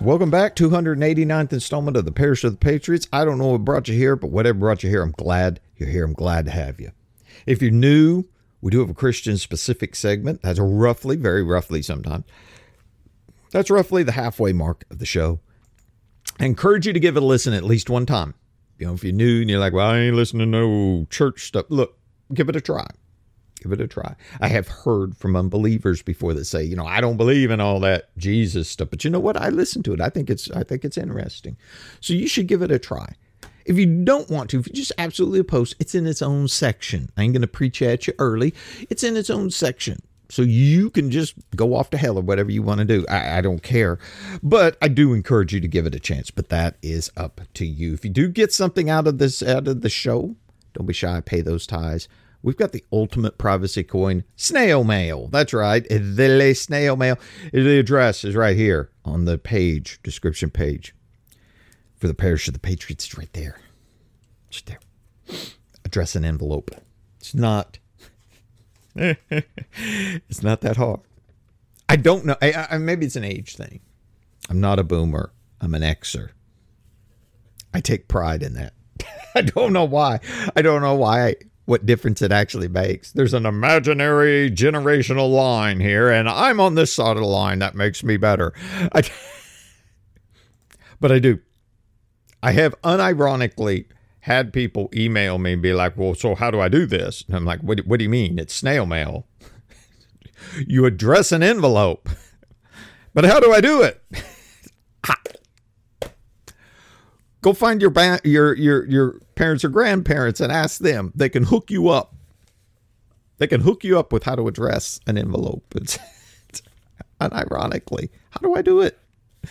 Welcome back, 289th installment of the Parish of the Patriots. I don't know what brought you here, but whatever brought you here, I'm glad you're here. I'm glad to have you. If you're new, we do have a Christian-specific segment. That's roughly, very roughly sometimes, that's roughly the halfway mark of the show. I encourage you to give it a listen at least one time. You know, if you're new and you're like, well, I ain't listening to no church stuff. Look, give it a try. Give it a try. I have heard from unbelievers before that say, you know, I don't believe in all that Jesus stuff, but you know what? I listen to it. I think it's interesting. So you should give it a try. If you don't want to, if you just absolutely oppose, it's in its own section. I ain't going to preach at you early. It's in its own section. So you can just go off to hell or whatever you want to do. I don't care. But I do encourage you to give it a chance. But that is up to you. If you do get something out of the show, don't be shy. Pay those ties. We've got the ultimate privacy coin, snail mail. That's right. The snail mail. The address is right here on the page, description page for the Parish of the Patriots. It's right there. Just there. Address and envelope. It's not that hard. I don't know. Maybe it's an age thing. I'm not a boomer. I'm an Xer. I take pride in that. I don't know why. What difference it actually makes. There's an imaginary generational line here, and I'm on this side of the line. That makes me better. But I do. I have unironically had people email me and be like, well, so how do I do this? And I'm like, what do you mean? It's snail mail. You address an envelope. But how do I do it? Go find your parents or grandparents and ask them. They can hook you up. They can hook you up with how to address an envelope. It's unironically. How do I do it?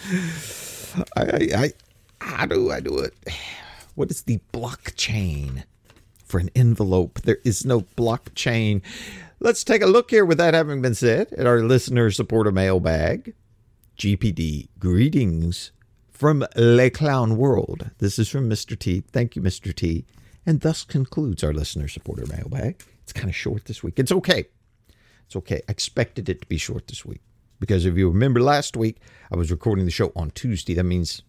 How do I do it? What is the blockchain for an envelope? There is no blockchain. Let's take a look here with that having been said at our listener supporter mailbag. GPD, greetings from Le Clown World. This is from Mr. T. Thank you, Mr. T. And thus concludes our listener supporter mailbag. It's kind of short this week. It's okay. It's okay. I expected it to be short this week. Because if you remember last week, I was recording the show on Tuesday. That means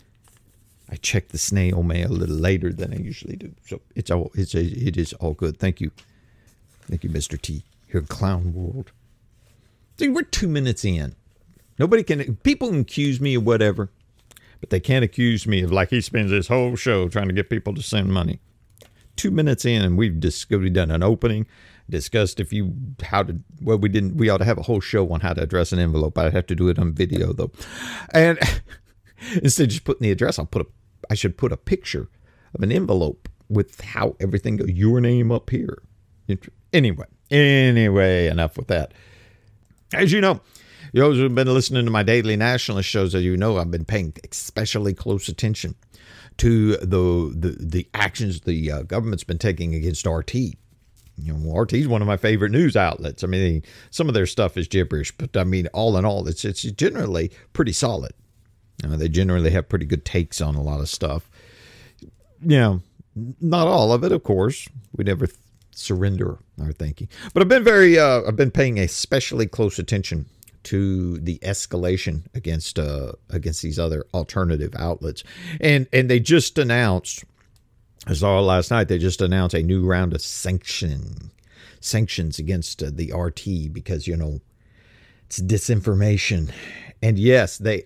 I checked the snail mail a little later than I usually do. So it is all good. Thank you. Thank you, Mr. T. Here in Clown World. See, we're 2 minutes in. People can accuse me of whatever. But they can't accuse me of like he spends his whole show trying to get people to send money. 2 minutes in, and we've done an opening, discussed we ought to have a whole show on how to address an envelope. I'd have to do it on video though. And instead of just putting the address, I should put a picture of an envelope with how everything goes. Your name up here. Anyway, enough with that. As you know, those who've been listening to my daily nationalist shows, as you know, I've been paying especially close attention to the actions the government's been taking against RT. You know, RT is one of my favorite news outlets. I mean, some of their stuff is gibberish, but I mean, all in all, it's generally pretty solid. They generally have pretty good takes on a lot of stuff. You know, not all of it, of course. We never surrender our thinking, but I've been paying especially close attention to the escalation against these other alternative outlets. And they just announced, I saw last night, they just announced a new round of sanctions against the RT because, you know, it's disinformation. And yes, they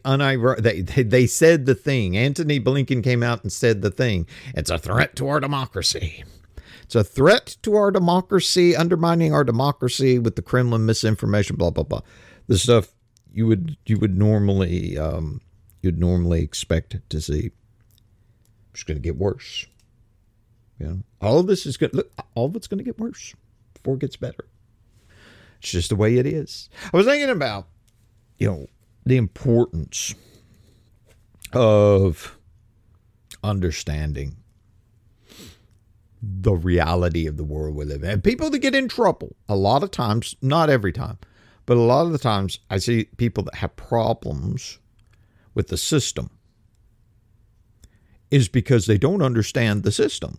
said the thing. Antony Blinken came out and said the thing. It's a threat to our democracy. It's a threat to our democracy, undermining our democracy with the Kremlin misinformation, blah, blah, blah. The stuff you would normally expect to see. It's going to get worse. You know, all of it's going to get worse before it gets better. It's just the way it is. I was thinking about, you know, the importance of understanding the reality of the world we live in. And people that get in trouble, a lot of times, not every time, but a lot of the times I see people that have problems with the system is because they don't understand the system.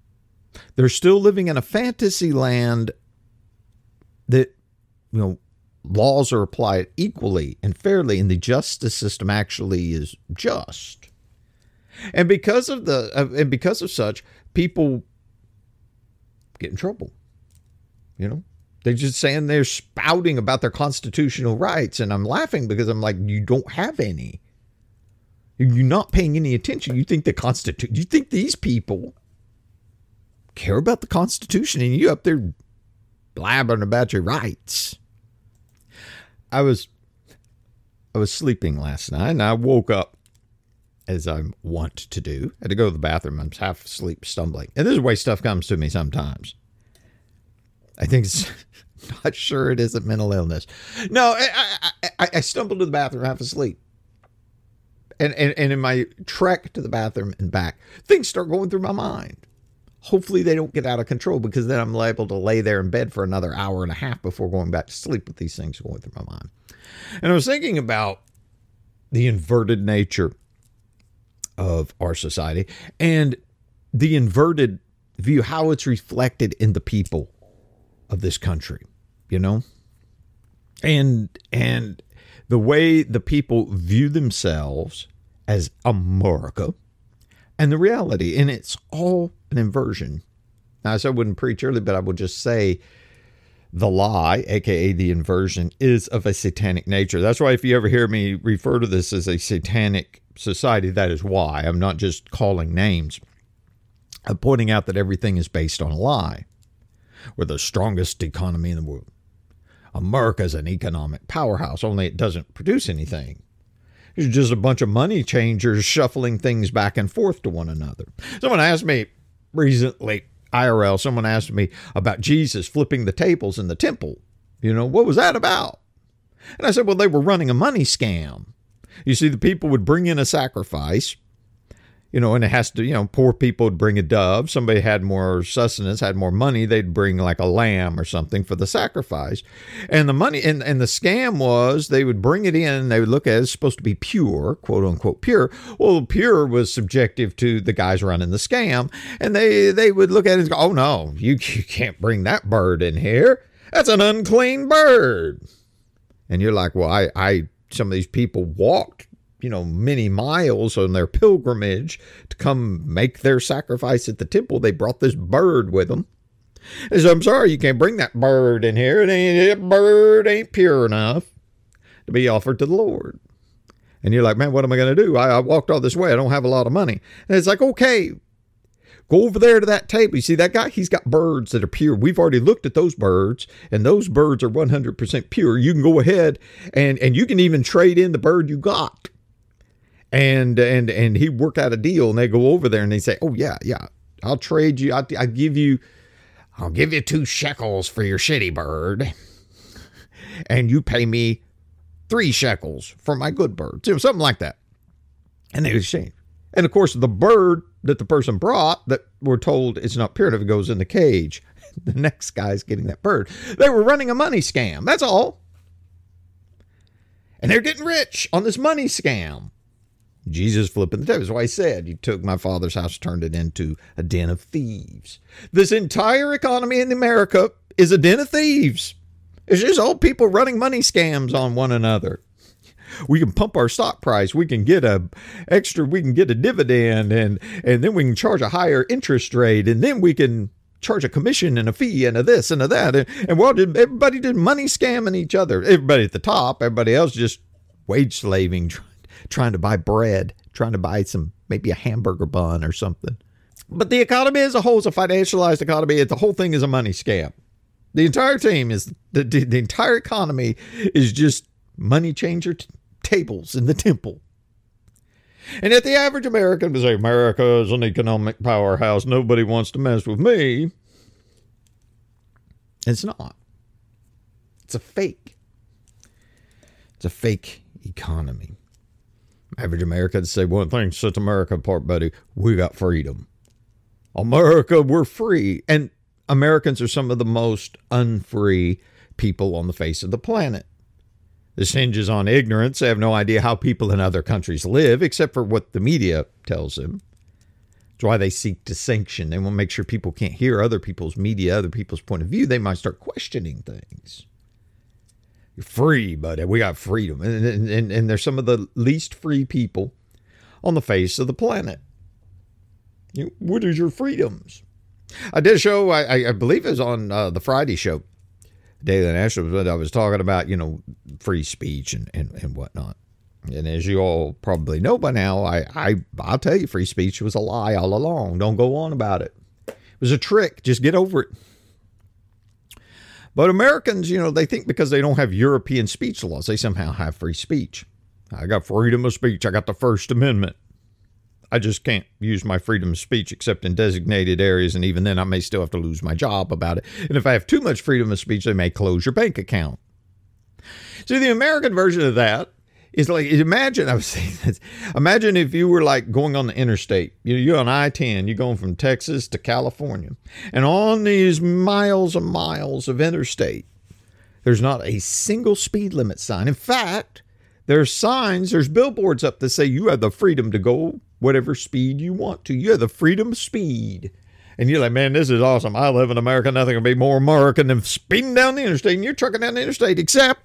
They're still living in a fantasy land that, you know, laws are applied equally and fairly, and the justice system actually is just. And because of such, people get in trouble. They're just saying they're spouting about their constitutional rights, and I'm laughing because I'm like, you don't have any. You're not paying any attention. You think you think these people care about the Constitution, and you up there blabbering about your rights. I was sleeping last night, and I woke up as I want to do. I had to go to the bathroom. I'm half asleep, stumbling. And this is the way stuff comes to me sometimes. I think it's not sure it isn't mental illness. No, I stumbled to the bathroom half asleep. And in my trek to the bathroom and back, things start going through my mind. Hopefully they don't get out of control, because then I'm liable to lay there in bed for another hour and a half before going back to sleep with these things going through my mind. And I was thinking about the inverted nature of our society and the inverted view, how it's reflected in the people of this country, and the way the people view themselves as America and the reality. And it's all an inversion. Now, I said I wouldn't preach early, but I would just say the lie, aka the inversion, is of a satanic nature. That's why if you ever hear me refer to this as a satanic society, that is why. I'm not just calling names. I'm pointing out that everything is based on a lie. We're the strongest economy in the world. America is an economic powerhouse, only it doesn't produce anything. It's just a bunch of money changers shuffling things back and forth to one another. Someone asked me recently, IRL, someone asked me about Jesus flipping the tables in the temple. What was that about? And I said, well, they were running a money scam. You see, the people would bring in a sacrifice, and it has to, poor people would bring a dove. Somebody had more sustenance, had more money, they'd bring like a lamb or something for the sacrifice. And the money, and the scam was they would bring it in, they would look at it, it's supposed to be pure, quote unquote pure. Well, pure was subjective to the guys running the scam. And they would look at it and go, oh no, you can't bring that bird in here. That's an unclean bird. And you're like, well, some of these people walked many miles on their pilgrimage to come make their sacrifice at the temple. They brought this bird with them. And so I'm sorry, you can't bring that bird in here. That bird ain't pure enough to be offered to the Lord. And you're like, man, what am I going to do? I walked all this way. I don't have a lot of money. And it's like, okay, go over there to that table. You see that guy? He's got birds that are pure. We've already looked at those birds, and those birds are 100% pure. You can go ahead and you can even trade in the bird you got. And he worked out a deal, and they go over there and they say, oh yeah, I'll trade you. I'll give you 2 shekels for your shitty bird. And you pay me 3 shekels for my good bird. Something like that. And they exchange. And of course, the bird that the person brought that we're told is not pure enough, it goes in the cage. The next guy's getting that bird. They were running a money scam. That's all. And they're getting rich on this money scam. Jesus flipping the table. That's why he said, you took my father's house, turned it into a den of thieves. This entire economy in America is a den of thieves. It's just all people running money scams on one another. We can pump our stock price. We can get a dividend, and then we can charge a higher interest rate, and then we can charge a commission and a fee and a this and a that. And everybody did money scamming each other. Everybody at the top, everybody else just wage slaving, trying to buy bread, trying to buy maybe a hamburger bun or something. But the economy as a whole is a financialized economy. The whole thing is a money scam. The entire team is, the entire economy is just money changer tables in the temple. And yet the average American would say, America is an economic powerhouse. Nobody wants to mess with me. It's not. It's a fake. It's a fake economy. Average American would say, one thing sets America apart, buddy. We got freedom. America, we're free. And Americans are some of the most unfree people on the face of the planet. This hinges on ignorance. They have no idea how people in other countries live, except for what the media tells them. That's why they seek to sanction. They want to make sure people can't hear other people's media, other people's point of view. They might start questioning things. You're free, buddy. We got freedom. And they're some of the least free people on the face of the planet. What is your freedoms? I did a show, I believe it was on the Friday show, Daily National, but I was talking about, free speech and whatnot. And as you all probably know by now, I'll tell you, free speech was a lie all along. Don't go on about it. It was a trick. Just get over it. But Americans, they think because they don't have European speech laws, they somehow have free speech. I got freedom of speech. I got the First Amendment. I just can't use my freedom of speech except in designated areas, and even then I may still have to lose my job about it. And if I have too much freedom of speech, they may close your bank account. See, the American version of that is like, imagine if you were like going on the interstate. You're on I-10, you're going from Texas to California, and on these miles and miles of interstate, there's not a single speed limit sign. In fact, there's billboards up that say you have the freedom to go whatever speed you want to. You have the freedom of speed. And you're like, man, this is awesome. I live in America. Nothing can be more American than speeding down the interstate. And you're trucking down the interstate, except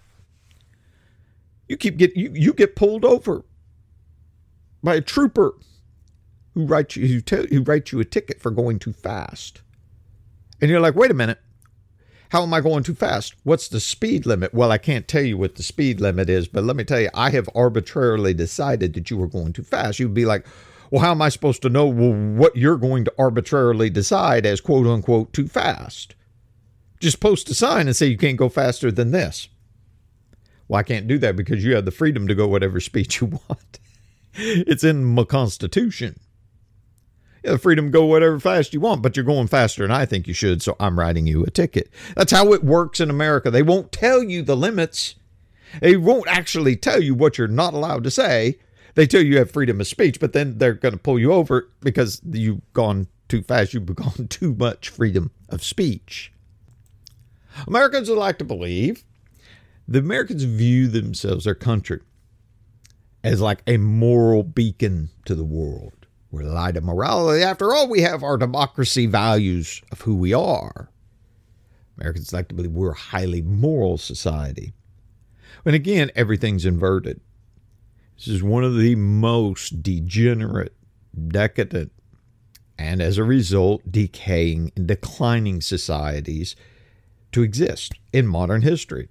you get pulled over by a trooper who writes you a ticket for going too fast. And you're like, wait a minute. How am I going too fast? What's the speed limit? Well, I can't tell you what the speed limit is, but let me tell you, I have arbitrarily decided that you were going too fast. You'd be like, well, how am I supposed to know what you're going to arbitrarily decide as quote unquote too fast? Just post a sign and say you can't go faster than this. Well, I can't do that because you have the freedom to go whatever speed you want. It's in my Constitution. You have the freedom to go whatever fast you want, but you're going faster than I think you should, so I'm writing you a ticket. That's how it works in America. They won't tell you the limits. They won't actually tell you what you're not allowed to say. They tell you have freedom of speech, but then they're going to pull you over because you've gone too fast. You've gone too much freedom of speech. Americans would like to believe the Americans view themselves, their country, as like a moral beacon to the world. We're the light of morality. After all, we have our democracy values of who we are. Americans like to believe we're a highly moral society. And again, everything's inverted. This is one of the most degenerate, decadent, and as a result, decaying and declining societies to exist in modern history.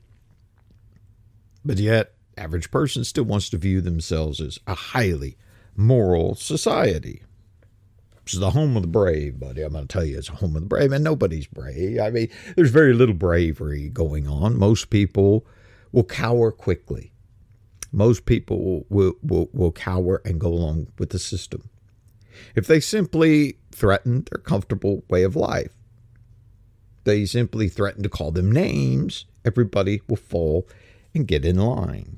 But yet, average person still wants to view themselves as a highly moral society. This is the home of the brave, buddy. I'm going to tell you, it's a home of the brave, and nobody's brave. I mean, there's very little bravery going on. Most people will cower quickly. Most people will cower and go along with the system. If they simply threaten their comfortable way of life, they simply threaten to call them names, everybody will fall and get in line.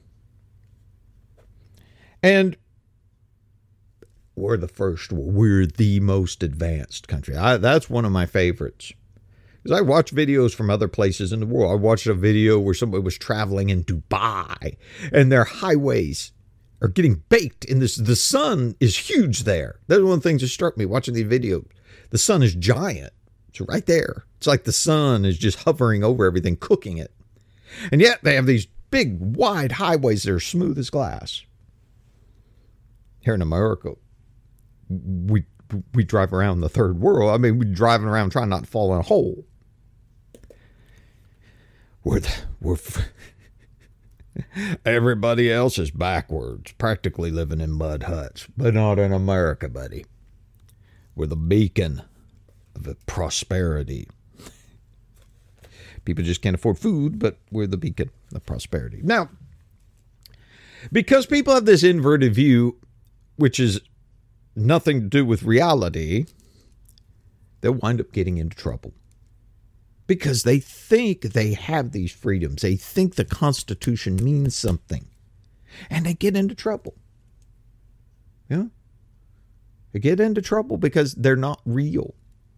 And we're the most advanced country. That's one of my favorites. Because I watch videos from other places in the world. I watched a video where somebody was traveling in Dubai and their highways are getting baked in this. The sun is huge there. That's one of the things that struck me watching the video. The sun is giant. It's right there. It's like the sun is just hovering over everything, cooking it. And yet they have these big, wide highways that are smooth as glass. Here in America, we drive around the third world. I mean, we're driving around trying not to fall in a hole. Everybody else is backwards, practically living in mud huts, but not in America, buddy. We're the beacon of prosperity. People just can't afford food, but we're the beacon of prosperity. Now, because people have this inverted view, which is nothing to do with reality, they'll wind up getting into trouble. Because they think they have these freedoms. They think the Constitution means something. And they get into trouble. Yeah? They get into trouble because they're not real.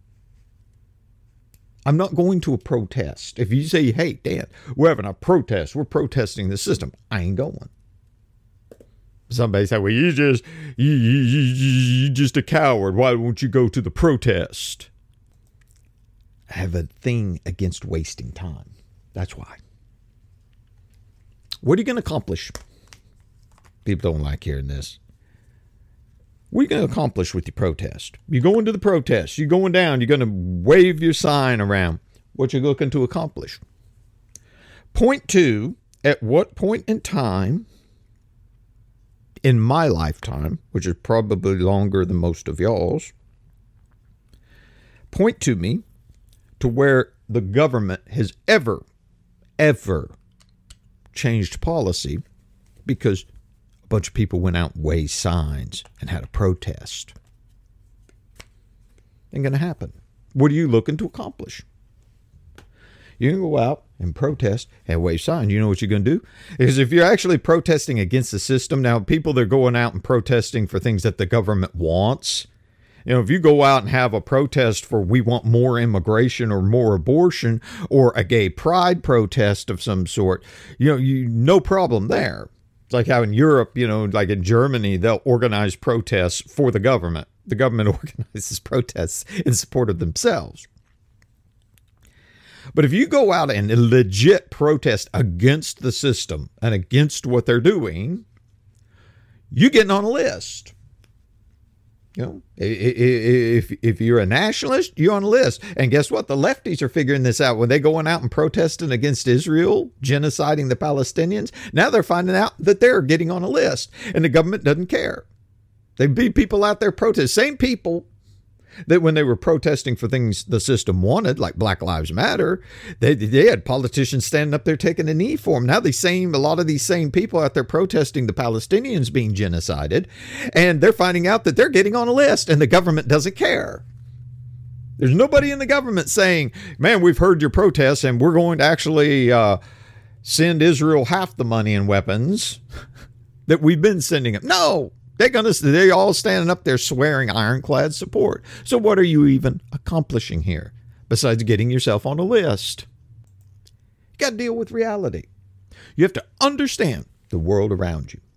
I'm not going to a protest. If you say, hey, Dan, we're having a protest. We're protesting the system. I ain't going. Somebody say, well, you're just a coward. Why won't you go to the protest? I have a thing against wasting time. That's why. What are you going to accomplish? People don't like hearing this. What are you going to accomplish with your protest? You're going to the protest. You're going down. You're going to wave your sign around. What you're looking to accomplish. Point two, at what point in time in my lifetime, which is probably longer than most of y'all's, point to me to where the government has ever changed policy because a bunch of people went out and waved signs and had a protest. Ain't going to happen. What are you looking to accomplish? You can go out and protest and wave signs. You know what you're going to do? Is if you're actually protesting against the system, now people that are going out and protesting for things that the government wants, if you go out and have a protest for we want more immigration or more abortion or a gay pride protest of some sort, no problem there. It's like how in Europe, like in Germany, they'll organize protests for the government. The government organizes protests in support of themselves. But if you go out and legit protest against the system and against what they're doing, you're getting on a list. If you're a nationalist, you're on a list. And guess what? The lefties are figuring this out. When they're going out and protesting against Israel, genociding the Palestinians, now they're finding out that they're getting on a list. And the government doesn't care. They be people out there protesting. Same people that when they were protesting for things the system wanted, like Black Lives Matter, they had politicians standing up there taking a knee for them. Now a lot of these same people out there protesting the Palestinians being genocided, and they're finding out that they're getting on a list, and the government doesn't care. There's nobody in the government saying, man, we've heard your protests, and we're going to actually send Israel half the money and weapons that we've been sending them. No. They're all standing up there swearing ironclad support. So what are you even accomplishing here besides getting yourself on a list? You got to deal with reality. You have to understand the world around you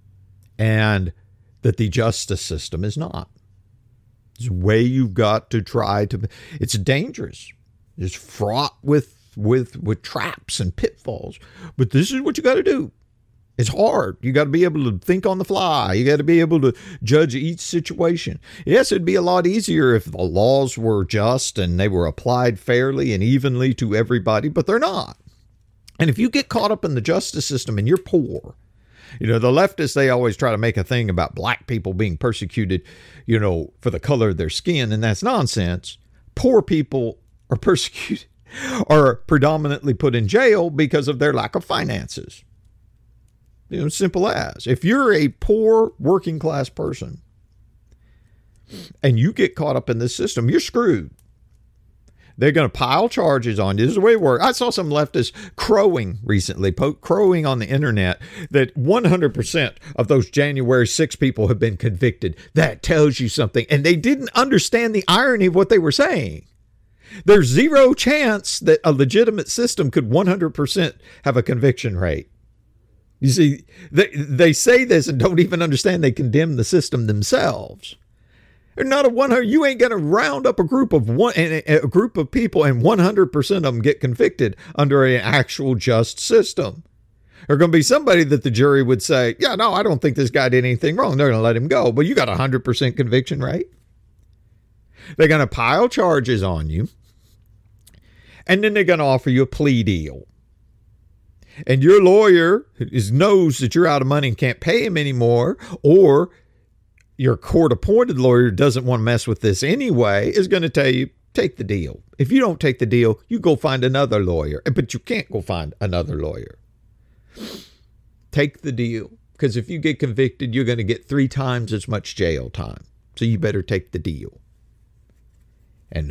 and that the justice system is not. It's a way you've got to try to. It's dangerous. It's fraught with traps and pitfalls. But this is what you got to do. It's hard. You got to be able to think on the fly. You got to be able to judge each situation. Yes, it'd be a lot easier if the laws were just and they were applied fairly and evenly to everybody, but they're not. And if you get caught up in the justice system and you're poor, the leftists, they always try to make a thing about black people being persecuted, for the color of their skin, and that's nonsense. Poor people are persecuted, are predominantly put in jail because of their lack of finances. Simple as. If you're a poor working class person and you get caught up in this system, you're screwed. They're going to pile charges on you. This is the way it works. I saw some leftists crowing recently, crowing on the internet that 100% of those January 6 people have been convicted. That tells you something. And they didn't understand the irony of what they were saying. There's zero chance that a legitimate system could 100% have a conviction rate. You see, they say this and don't even understand they condemn the system themselves. They're not a 100. You ain't going to round up a group of people and 100% of them get convicted under an actual just system. There's going to be somebody that the jury would say, yeah, no, I don't think this guy did anything wrong. They're going to let him go. But you got a 100% conviction rate. They're going to pile charges on you. And then they're going to offer you a plea deal. And your lawyer knows that you're out of money and can't pay him anymore, or your court-appointed lawyer doesn't want to mess with this anyway, is going to tell you, take the deal. If you don't take the deal, you go find another lawyer. But you can't go find another lawyer. Take the deal. Because if you get convicted, you're going to get 3 times as much jail time. So you better take the deal. And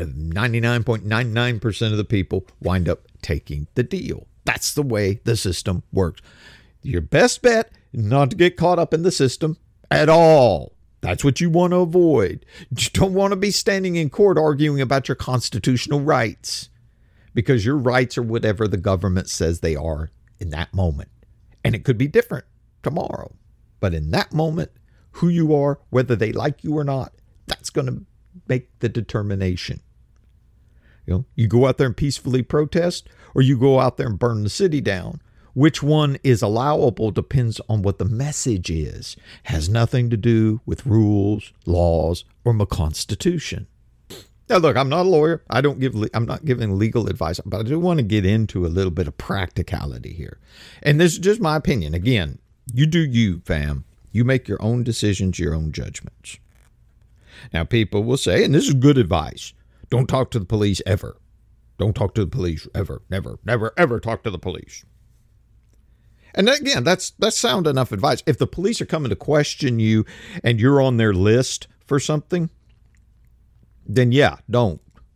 99.99% of the people wind up taking the deal. That's the way the system works. Your best bet is not to get caught up in the system at all. That's what you want to avoid. You don't want to be standing in court arguing about your constitutional rights, because your rights are whatever the government says they are in that moment. And it could be different tomorrow. But in that moment, who you are, whether they like you or not, that's going to make the determination. You go out there and peacefully protest, or you go out there and burn the city down. Which one is allowable depends on what the message is. Has nothing to do with rules, laws, or my Constitution. Now, look, I'm not a lawyer. I'm not giving legal advice, but I do want to get into a little bit of practicality here. And this is just my opinion. Again, you do you, fam. You make your own decisions, your own judgments. Now, people will say, and this is good advice, don't talk to the police ever. Don't talk to the police ever. Never, never, ever talk to the police. And again, that's sound enough advice. If the police are coming to question you and you're on their list for something, then yeah, don't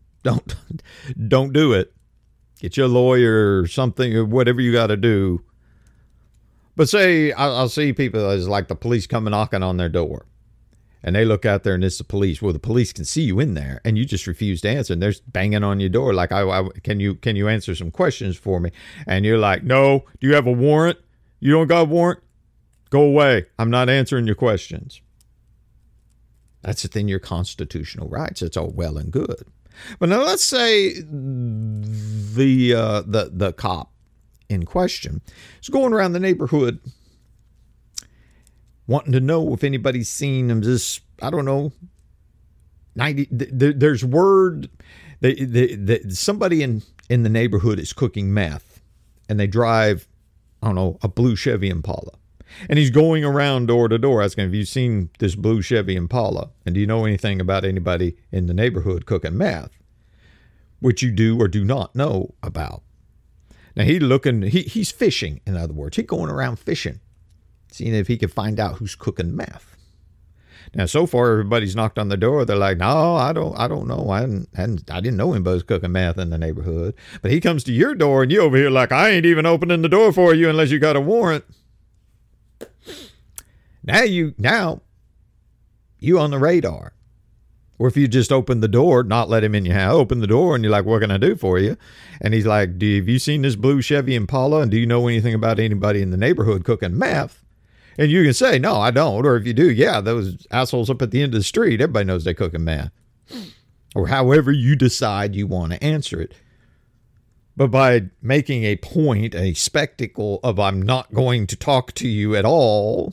do it. Get you a lawyer or something, or whatever you got to do. But say I'll see people as like the police come knocking on their door, and they look out there and it's the police. Well, the police can see you in there, and you just refuse to answer, and they're banging on your door like, can you answer some questions for me? And you're like, no. Do you have a warrant? You don't got a warrant? Go away. I'm not answering your questions. That's within your constitutional rights. It's all well and good. But now let's say the cop in question is going around the neighborhood wanting to know if anybody's seen him. This, I don't know, there's word that somebody in the neighborhood is cooking meth, and they drive, I don't know, a blue Chevy Impala. And he's going around door to door asking, have you seen this blue Chevy Impala? And do you know anything about anybody in the neighborhood cooking meth? Which you do or do not know about. Now he's fishing, in other words. He's going around fishing, seeing if he can find out who's cooking meth. Now, so far, everybody's knocked on the door. They're like, no, I don't know. I didn't know anybody was cooking meth in the neighborhood. But he comes to your door, and you over here like, I ain't even opening the door for you unless you got a warrant. Now you on the radar. Or if you just open the door, not let him in your house, open the door, and you're like, what can I do for you? And he's like, have you seen this blue Chevy Impala? And do you know anything about anybody in the neighborhood cooking meth? And you can say, no, I don't. Or if you do, yeah, those assholes up at the end of the street, everybody knows they're cooking meth. Or however you decide you want to answer it. But by making a point, a spectacle of I'm not going to talk to you at all,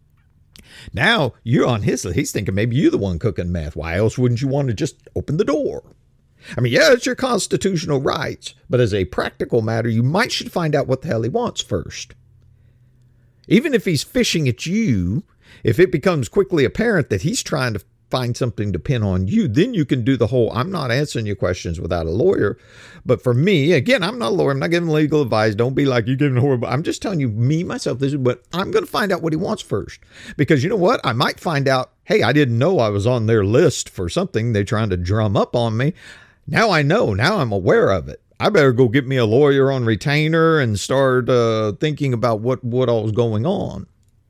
now you're on his list. He's thinking maybe you're the one cooking meth. Why else wouldn't you want to just open the door? I mean, yeah, it's your constitutional rights, but as a practical matter, you should find out what the hell he wants first. Even if he's fishing at you, if it becomes quickly apparent that he's trying to find something to pin on you, then you can do the whole, I'm not answering your questions without a lawyer. But for me, again, I'm not a lawyer. I'm not giving legal advice. Don't be like, you giving horrible. I'm just telling you, myself, this is what I'm going to find out what he wants first. Because you know what? I might find out, hey, I didn't know I was on their list for something. They're trying to drum up on me. Now I know. Now I'm aware of it. I better go get me a lawyer on retainer and start thinking about what all's going on.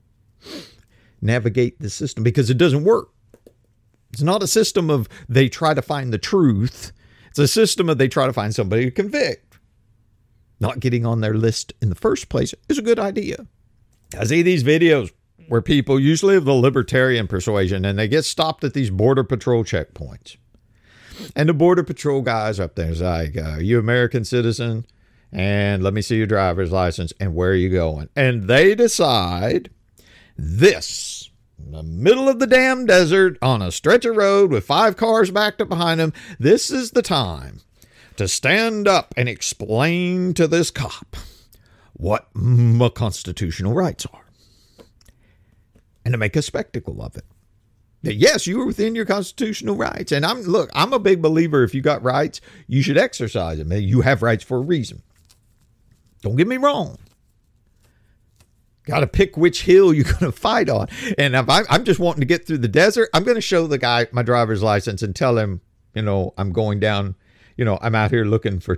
Navigate the system, because it doesn't work. It's not a system of they try to find the truth. It's a system of they try to find somebody to convict. Not getting on their list in the first place is a good idea. I see these videos where people, usually of the libertarian persuasion, and they get stopped at these border patrol checkpoints. And the border patrol guys up there is like, are you an American citizen? And let me see your driver's license. And where are you going? And they decide this, in the middle of the damn desert, on a stretch of road with 5 cars backed up behind them, this is the time to stand up and explain to this cop what my constitutional rights are. And to make a spectacle of it. Yes, you are within your constitutional rights. And I'm a big believer, if you got rights, you should exercise them. You have rights for a reason. Don't get me wrong. Got to pick which hill you're going to fight on. And if I'm just wanting to get through the desert, I'm going to show the guy my driver's license and tell him, I'm going down, I'm out here looking for,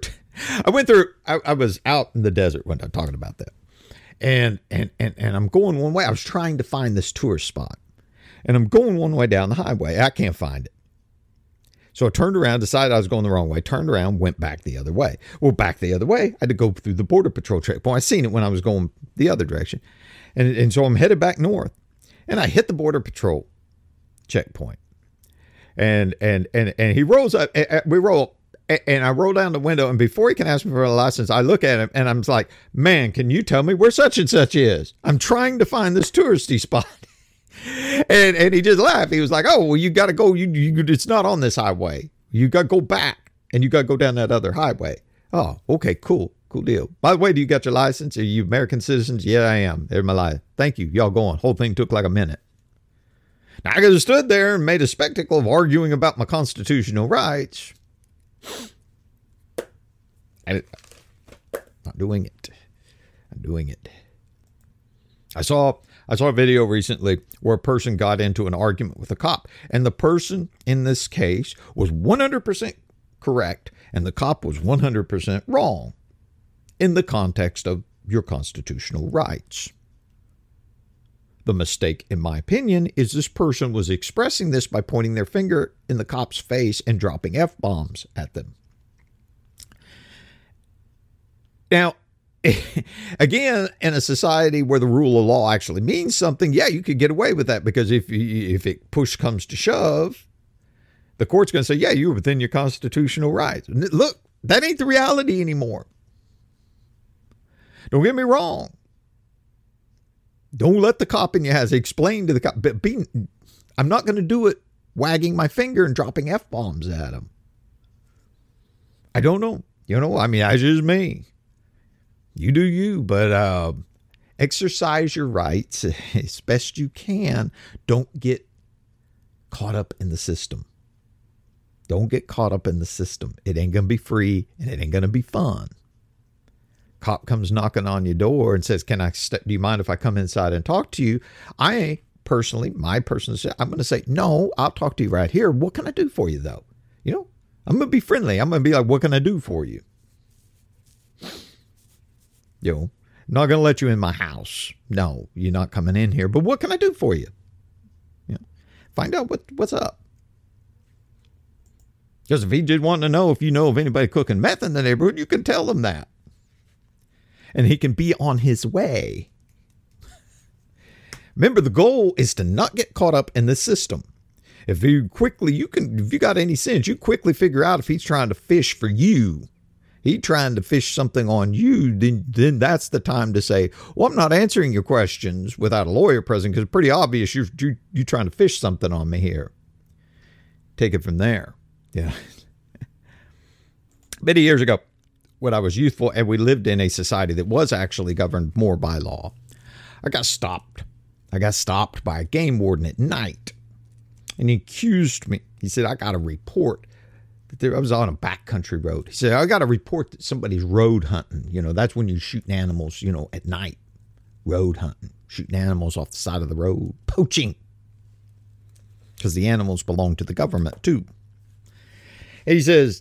I was out in the desert when I'm talking about that. And I'm going one way. I was trying to find this tourist spot. And I'm going one way down the highway. I can't find it. So I turned around, decided I was going the wrong way, turned around, went back the other way. Well, back the other way, I had to go through the border patrol checkpoint. I seen it when I was going the other direction. And so I'm headed back north. And I hit the border patrol checkpoint. And he rolls up. We roll And I roll down the window, and before he can ask me for a license, I look at him, and I'm like, man, can you tell me where such and such is? I'm trying to find this touristy spot. And he just laughed. He was like, oh, well, you got to go. It's not on this highway. You got to go back, and you got to go down that other highway. Oh, okay, cool. Cool deal. By the way, do you got your license? Are you American citizens? Yeah, I am. There's my license. Thank you. Y'all go on. Whole thing took like a minute. Now, I could have stood there and made a spectacle of arguing about my constitutional rights. I'm not doing it. I'm doing it. I saw a video recently where a person got into an argument with a cop, and the person in this case was 100% correct, and the cop was 100% wrong in the context of your constitutional rights. The mistake, in my opinion, is this person was expressing this by pointing their finger in the cop's face and dropping F-bombs at them. Now, again, in a society where the rule of law actually means something, yeah, you could get away with that, because if it push comes to shove, the court's going to say, yeah, you're within your constitutional rights. Look, that ain't the reality anymore. Don't get me wrong. Don't let the cop in your house explain to the cop. But I'm not going to do it wagging my finger and dropping F-bombs at him. I don't know. I mean, that's just me. You do you, but exercise your rights as best you can. Don't get caught up in the system. Don't get caught up in the system. It ain't going to be free, and it ain't going to be fun. Cop comes knocking on your door and says, do you mind if I come inside and talk to you? I'm going to say, no, I'll talk to you right here. What can I do for you, though? I'm going to be friendly. I'm going to be like, what can I do for you? I'm not going to let you in my house. No, you're not coming in here. But what can I do for you? Find out what's up. Because if he did want to know if you know of anybody cooking meth in the neighborhood, you can tell him that. And he can be on his way. Remember, the goal is to not get caught up in the system. If you got any sense, you quickly figure out if he's trying to fish for you. He's trying to fish something on you, then that's the time to say, well, I'm not answering your questions without a lawyer present, because it's pretty obvious you're trying to fish something on me here. Take it from there. Yeah. Many years ago, when I was youthful and we lived in a society that was actually governed more by law, I got stopped. I got stopped by a game warden at night. And he accused me. He said, I got to report. I was on a backcountry road. He said, I got to report that somebody's road hunting. That's when you're shooting animals, at night. Road hunting. Shooting animals off the side of the road. Poaching. Because the animals belong to the government, too. And he says,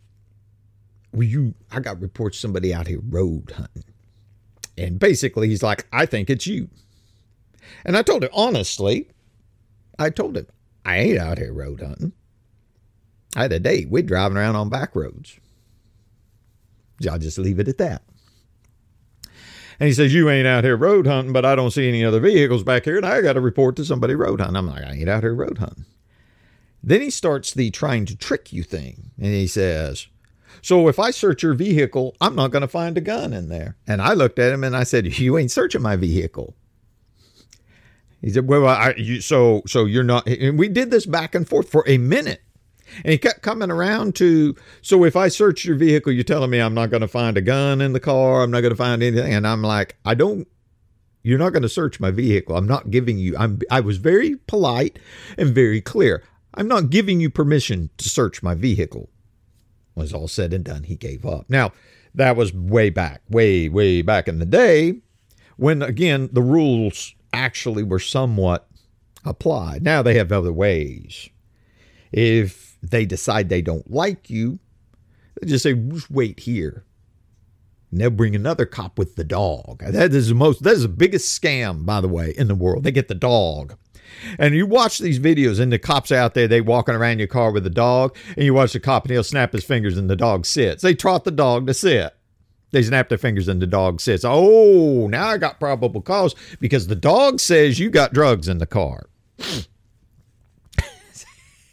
I got reports somebody out here road hunting. And basically, he's like, I think it's you. And I told him, honestly, I ain't out here road hunting. I had a date. We're driving around on back roads. I'll just leave it at that. And he says, you ain't out here road hunting, but I don't see any other vehicles back here, and I got to report to somebody road hunting. I'm like, I ain't out here road hunting. Then he starts the trying to trick you thing. And he says, so if I search your vehicle, I'm not going to find a gun in there. And I looked at him and I said, you ain't searching my vehicle. He said, well, so you're not. And we did this back and forth for a minute. And he kept coming around to, so if I search your vehicle, you're telling me I'm not going to find a gun in the car. I'm not going to find anything. And I'm like, you're not going to search my vehicle. I'm not giving you, I was very polite and very clear. I'm not giving you permission to search my vehicle. When it was all said and done, he gave up. Now, that was way back in the day when, again, the rules actually were somewhat applied. Now they have other ways. If they decide they don't like you, they just say, just wait here. And they'll bring another cop with the dog. That is the biggest scam, by the way, in the world. They get the dog. And you watch these videos and the cops out there, they walking around your car with the dog, and you watch the cop and he'll snap his fingers and the dog sits. They trot the dog to sit. They snap their fingers and the dog sits. Oh, now I got probable cause because the dog says you got drugs in the car.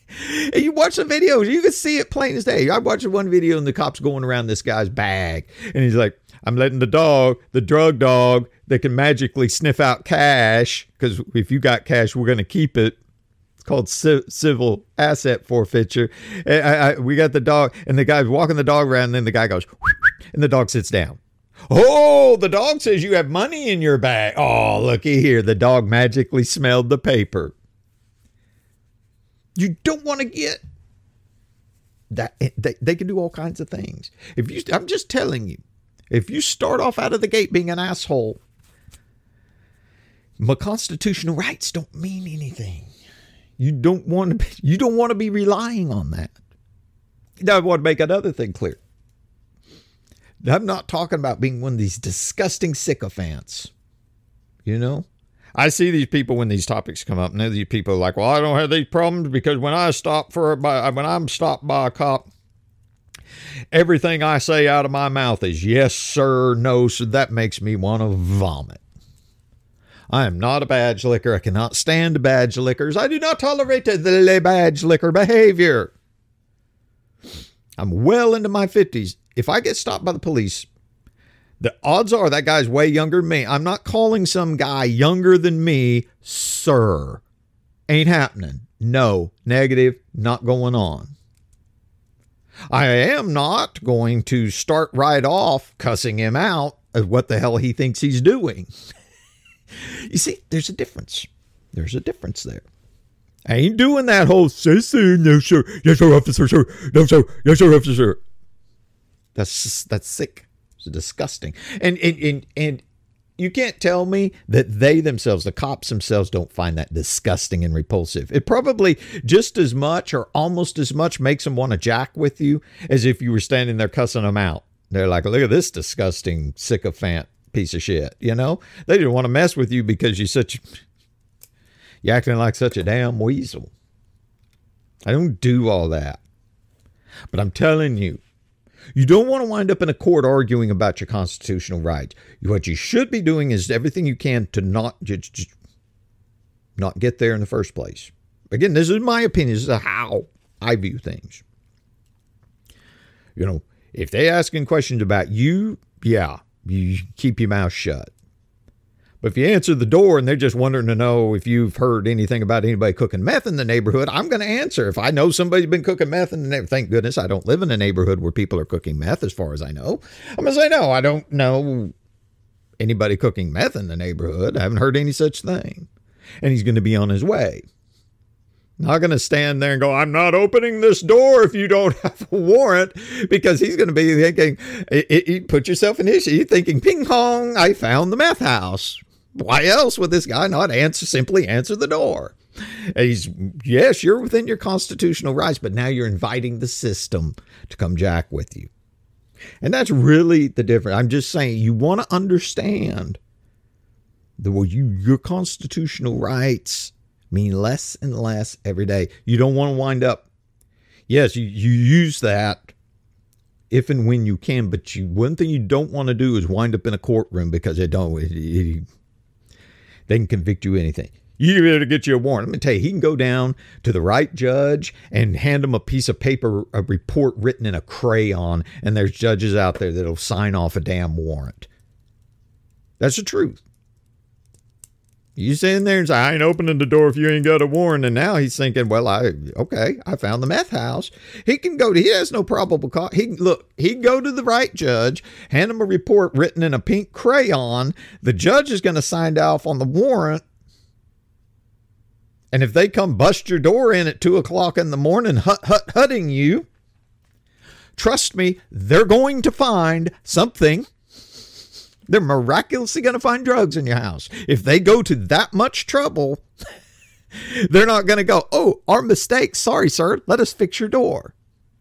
And you watch the videos, you can see it plain as day. I watched one video and the cops going around this guy's bag. And he's like, I'm letting the drug dog that can magically sniff out cash, because if you got cash, we're going to keep it. It's called civil asset forfeiture. We got the dog, and the guy's walking the dog around, and then the guy goes, and the dog sits down. Oh, the dog says you have money in your bag. Oh, looky here. The dog magically smelled the paper. You don't want to get that. They can do all kinds of things. I'm just telling you, if you start off out of the gate being an asshole, my constitutional rights don't mean anything. You don't want to be relying on that. Now, I want to make another thing clear. I'm not talking about being one of these disgusting sycophants. You know, I see these people when these topics come up, and these people are like, well, I don't have these problems because when I'm stopped by a cop, everything I say out of my mouth is yes, sir, no, sir. That makes me want to vomit. I am not a badge licker. I cannot stand badge lickers. I do not tolerate the badge licker behavior. I'm well into my 50s. If I get stopped by the police, the odds are that guy's way younger than me. I'm not calling some guy younger than me, sir. Ain't happening. No, negative, not going on. I am not going to start right off cussing him out of what the hell he thinks he's doing. You see, there's a difference. There's a difference there. I ain't doing that whole say, no, sir, yes, sir, officer, sir, no, sir, yes, sir, officer. That's sick. It's disgusting. And you can't tell me that they themselves, the cops themselves, don't find that disgusting and repulsive. It probably just as much or almost as much makes them want to jack with you as if you were standing there cussing them out. They're like, look at this disgusting sycophant piece of shit. You know, they didn't want to mess with you because you're acting like such a damn weasel. I don't do all that. But I'm telling you, you don't want to wind up in a court arguing about your constitutional rights. What you should be doing is everything you can to not get there in the first place. Again, this is my opinion. This is how I view things. You know, if they're asking questions about you, yeah, you keep your mouth shut. But if you answer the door and they're just wondering to know if you've heard anything about anybody cooking meth in the neighborhood, I'm going to answer. If I know somebody's been cooking meth in the neighborhood, thank goodness I don't live in a neighborhood where people are cooking meth as far as I know. I'm going to say, no, I don't know anybody cooking meth in the neighborhood. I haven't heard any such thing. And he's going to be on his way. Not going to stand there and go, I'm not opening this door if you don't have a warrant, because he's going to be thinking, put yourself in his shoes. You're thinking, ping pong, I found the meth house. Why else would this guy not simply answer the door? And yes, you're within your constitutional rights, but now you're inviting the system to come jack with you. And that's really the difference. I'm just saying, you want to understand your constitutional rights mean less and less every day. You don't want to wind up, yes, you use that if and when you can, but one thing you don't want to do is wind up in a courtroom because they can convict you of anything. You better get you a warrant. Let me tell you, he can go down to the right judge and hand him a piece of paper, a report written in a crayon, and there's judges out there that'll sign off a damn warrant. That's the truth. You sit in there and say, I ain't opening the door if you ain't got a warrant. And now he's thinking, well, I found the meth house. He has no probable cause. He can go to the right judge, hand him a report written in a pink crayon. The judge is going to sign off on the warrant. And if they come bust your door in at 2:00 in the morning, hutting you, trust me, they're going to find something. They're miraculously going to find drugs in your house. If they go to that much trouble, they're not going to go, oh, our mistake. Sorry, sir. Let us fix your door.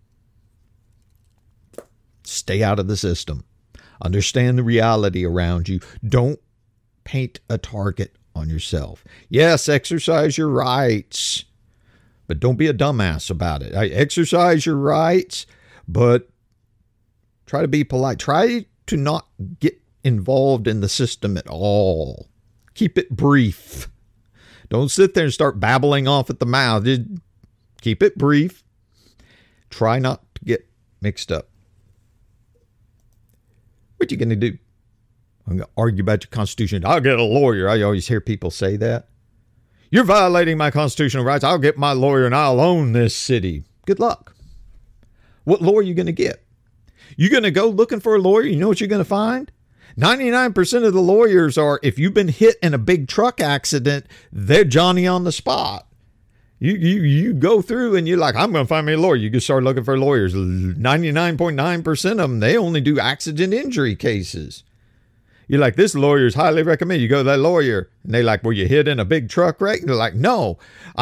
Stay out of the system. Understand the reality around you. Don't paint a target on yourself. Yes, exercise your rights, but don't be a dumbass about it. Exercise your rights, but try to be polite. Try to not get involved in the system at all. Keep it brief. Don't sit there and start babbling off at the mouth. Just Keep it brief. Try not to get mixed up. What you going to do? I'm going to argue about your Constitution. I'll get a lawyer. I always hear people say that. You're violating my constitutional rights. I'll get my lawyer and I'll own this city. Good luck. What lawyer are you going to get? You're going to go looking for a lawyer. You know what you're going to find? 99% of the lawyers are, if you've been hit in a big truck accident, they're Johnny on the spot. You go through and you're like, I'm going to find me a lawyer. You can start looking for lawyers. 99.9% of them, they only do accident injury cases. You're like, this lawyer is highly recommended. You go to that lawyer, and they like, were you hit in a big truck wreck? And they're like, no,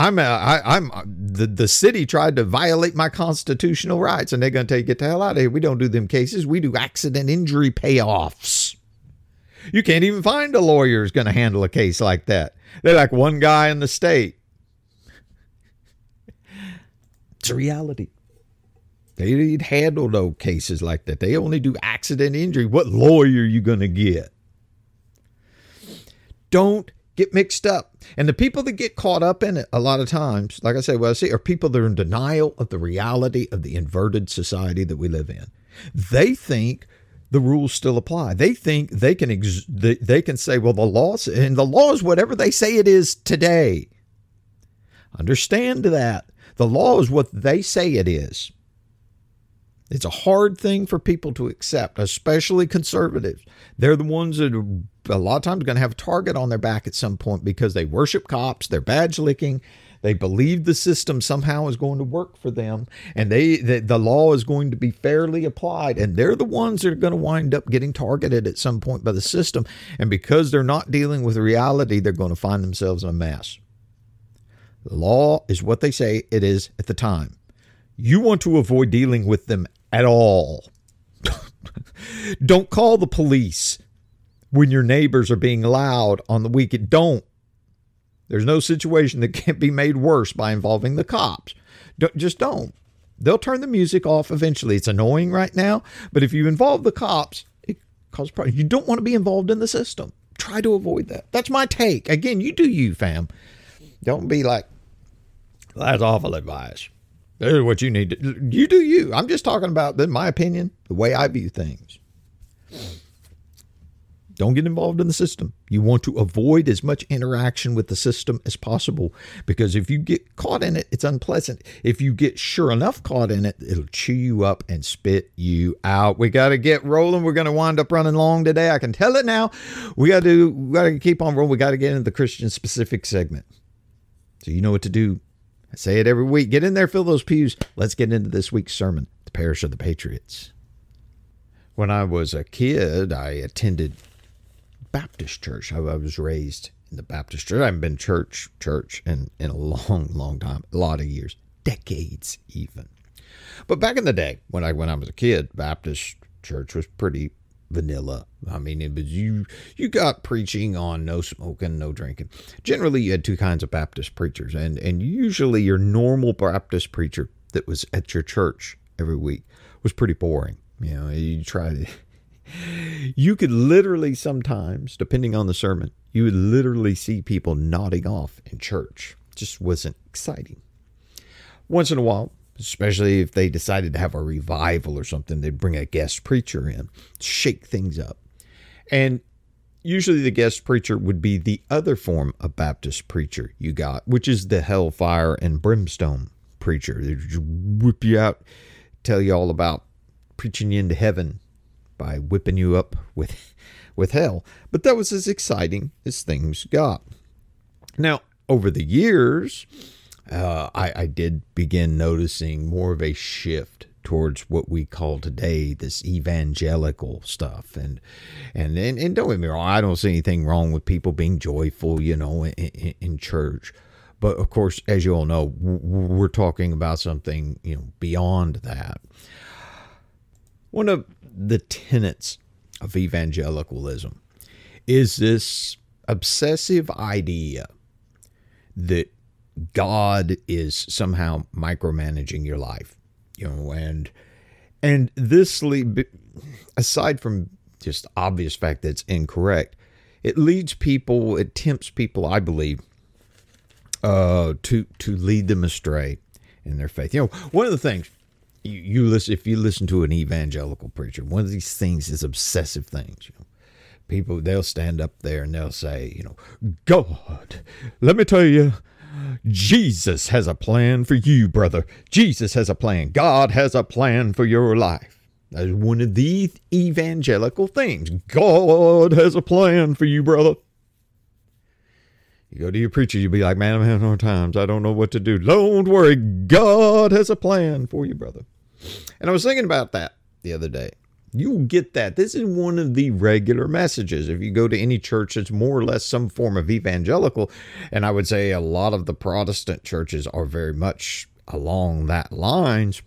the city tried to violate my constitutional rights, and they're going to tell you, get the hell out of here. We don't do them cases. We do accident injury payoffs. You can't even find a lawyer who's going to handle a case like that. They're like one guy in the state. It's a reality. They need handle no cases like that. They only do accident injury. What lawyer are you going to get? Don't get mixed up. And the people that get caught up in it a lot of times, like I say, what I see are people that are in denial of the reality of the inverted society that we live in. They think the rules still apply. They think they can say, well, the law is whatever they say it is today. Understand that. The law is what they say it is. It's a hard thing for people to accept, especially conservatives. They're the ones that are a lot of times going to have a target on their back at some point because they worship cops, they're badge licking, they believe the system somehow is going to work for them, and the law is going to be fairly applied, and they're the ones that are going to wind up getting targeted at some point by the system, and because they're not dealing with reality, they're going to find themselves in a mess. The law is what they say it is at the time. You want to avoid dealing with them at all. Don't call the police when your neighbors are being loud on the weekend. Don't. There's no situation that can't be made worse by involving the cops. Just don't. They'll turn the music off eventually. It's annoying right now, but if you involve the cops, it causes problems. You don't want to be involved in the system. Try to avoid that. That's my take. Again, you do you, fam. Don't be like, that's awful advice. This is what you need to do. You do you. I'm just talking about, in my opinion, the way I view things. Don't get involved in the system. You want to avoid as much interaction with the system as possible, because if you get caught in it, it's unpleasant. If you get sure enough caught in it, it'll chew you up and spit you out. We got to get rolling. We're going to wind up running long today. I can tell it now. We got to keep on rolling. We got to get into the Christian specific segment. So you know what to do. I say it every week. Get in there, fill those pews. Let's get into this week's sermon, the Parish of the Patriots. When I was a kid, I attended Baptist church. I was raised in the Baptist church. I haven't been church in a long time, a lot of years, decades even. But back in the day, when I was a kid, Baptist church was pretty vanilla. I mean, it was you got preaching on no smoking, no drinking. Generally, you had two kinds of Baptist preachers, and usually your normal Baptist preacher that was at your church every week was pretty boring. You know, you could literally sometimes, depending on the sermon, you would literally see people nodding off in church. It just wasn't exciting. Once in a while, especially if they decided to have a revival or something, they'd bring a guest preacher in, shake things up. And usually the guest preacher would be the other form of Baptist preacher you got, which is the hellfire and brimstone preacher. They'd just whip you out, tell you all about preaching you into heaven by whipping you up with hell. But that was as exciting as things got. Now, over the years, I did begin noticing more of a shift towards what we call today this evangelical stuff. And don't get me wrong, I don't see anything wrong with people being joyful, you know, in church. But of course, as you all know, we're talking about something, you know, beyond that. One of the tenets of evangelicalism is this obsessive idea that God is somehow micromanaging your life, you know, and this, aside from just obvious fact that it's incorrect, it tempts people, I believe, to lead them astray in their faith. One of the things you listen, if you listen to an evangelical preacher, one of these things is obsessive things. People, they'll stand up there and they'll say, God, let me tell you, Jesus has a plan for you, brother. Jesus has a plan. God has a plan for your life. That's one of the evangelical things. God has a plan for you, brother. You go to your preacher, you'll be like, man, I'm having hard times. I don't know what to do. Don't worry. God has a plan for you, brother. And I was thinking about that the other day. You'll get that. This is one of the regular messages. If you go to any church, it's more or less some form of evangelical. And I would say a lot of the Protestant churches are very much along that lines.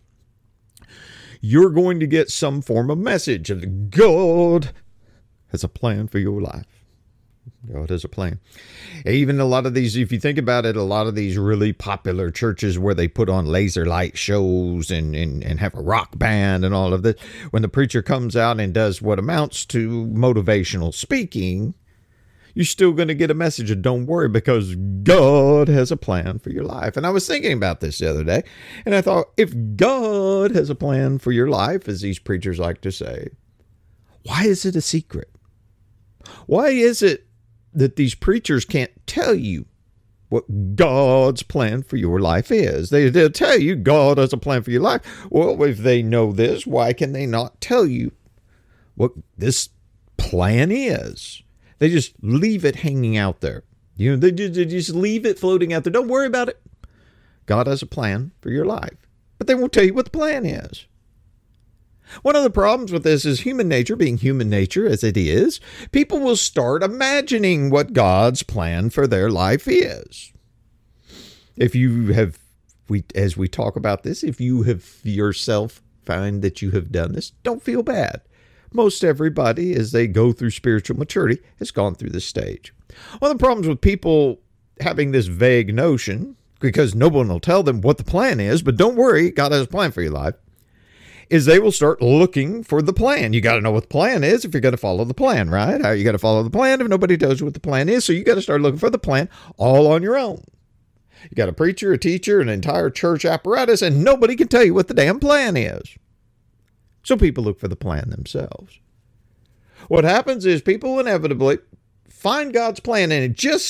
You're going to get some form of message of God has a plan for your life. God has a plan. Even a lot of these, if you think about it, a lot of these really popular churches where they put on laser light shows and have a rock band and all of this, when the preacher comes out and does what amounts to motivational speaking, you're still going to get a message of don't worry because God has a plan for your life. And I was thinking about this the other day, and I thought, if God has a plan for your life, as these preachers like to say, why is it a secret? Why is it that these preachers can't tell you what God's plan for your life is? They'll tell you God has a plan for your life. Well, if they know this, why can they not tell you what this plan is? They just leave it hanging out there. They just leave it floating out there. Don't worry about it. God has a plan for your life. But they won't tell you what the plan is. One of the problems with this is human nature, being human nature as it is, people will start imagining what God's plan for their life is. If you have, as we talk about this, if you have yourself found that you have done this, don't feel bad. Most everybody, as they go through spiritual maturity, has gone through this stage. One of the problems with people having this vague notion, because no one will tell them what the plan is, but don't worry, God has a plan for your life, is they will start looking for the plan. You got to know what the plan is if you're going to follow the plan, right? How you got to follow the plan if nobody tells you what the plan is. So you got to start looking for the plan all on your own. You got a preacher, a teacher, an entire church apparatus, and nobody can tell you what the damn plan is. So people look for the plan themselves. What happens is people inevitably find God's plan, and it just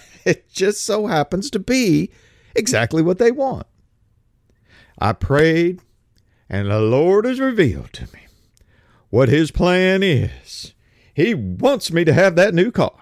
so happens to be exactly what they want. I prayed, and the Lord has revealed to me what his plan is. He wants me to have that new car.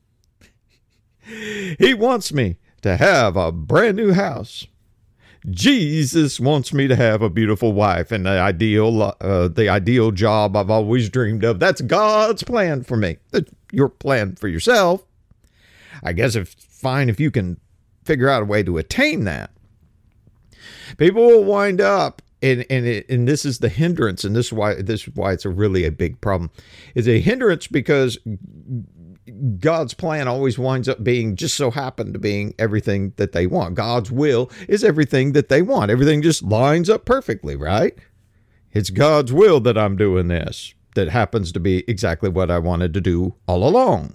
He wants me to have a brand new house. Jesus wants me to have a beautiful wife and the ideal job I've always dreamed of. That's God's plan for me. That's your plan for yourself. I guess it's fine if you can figure out a way to attain that. People will wind up, and this is the hindrance, and this is why it's a big problem. It's a hindrance because God's plan always winds up being just so happen to being everything that they want. God's will is everything that they want. Everything just lines up perfectly, right? It's God's will that I'm doing this. That happens to be exactly what I wanted to do all along.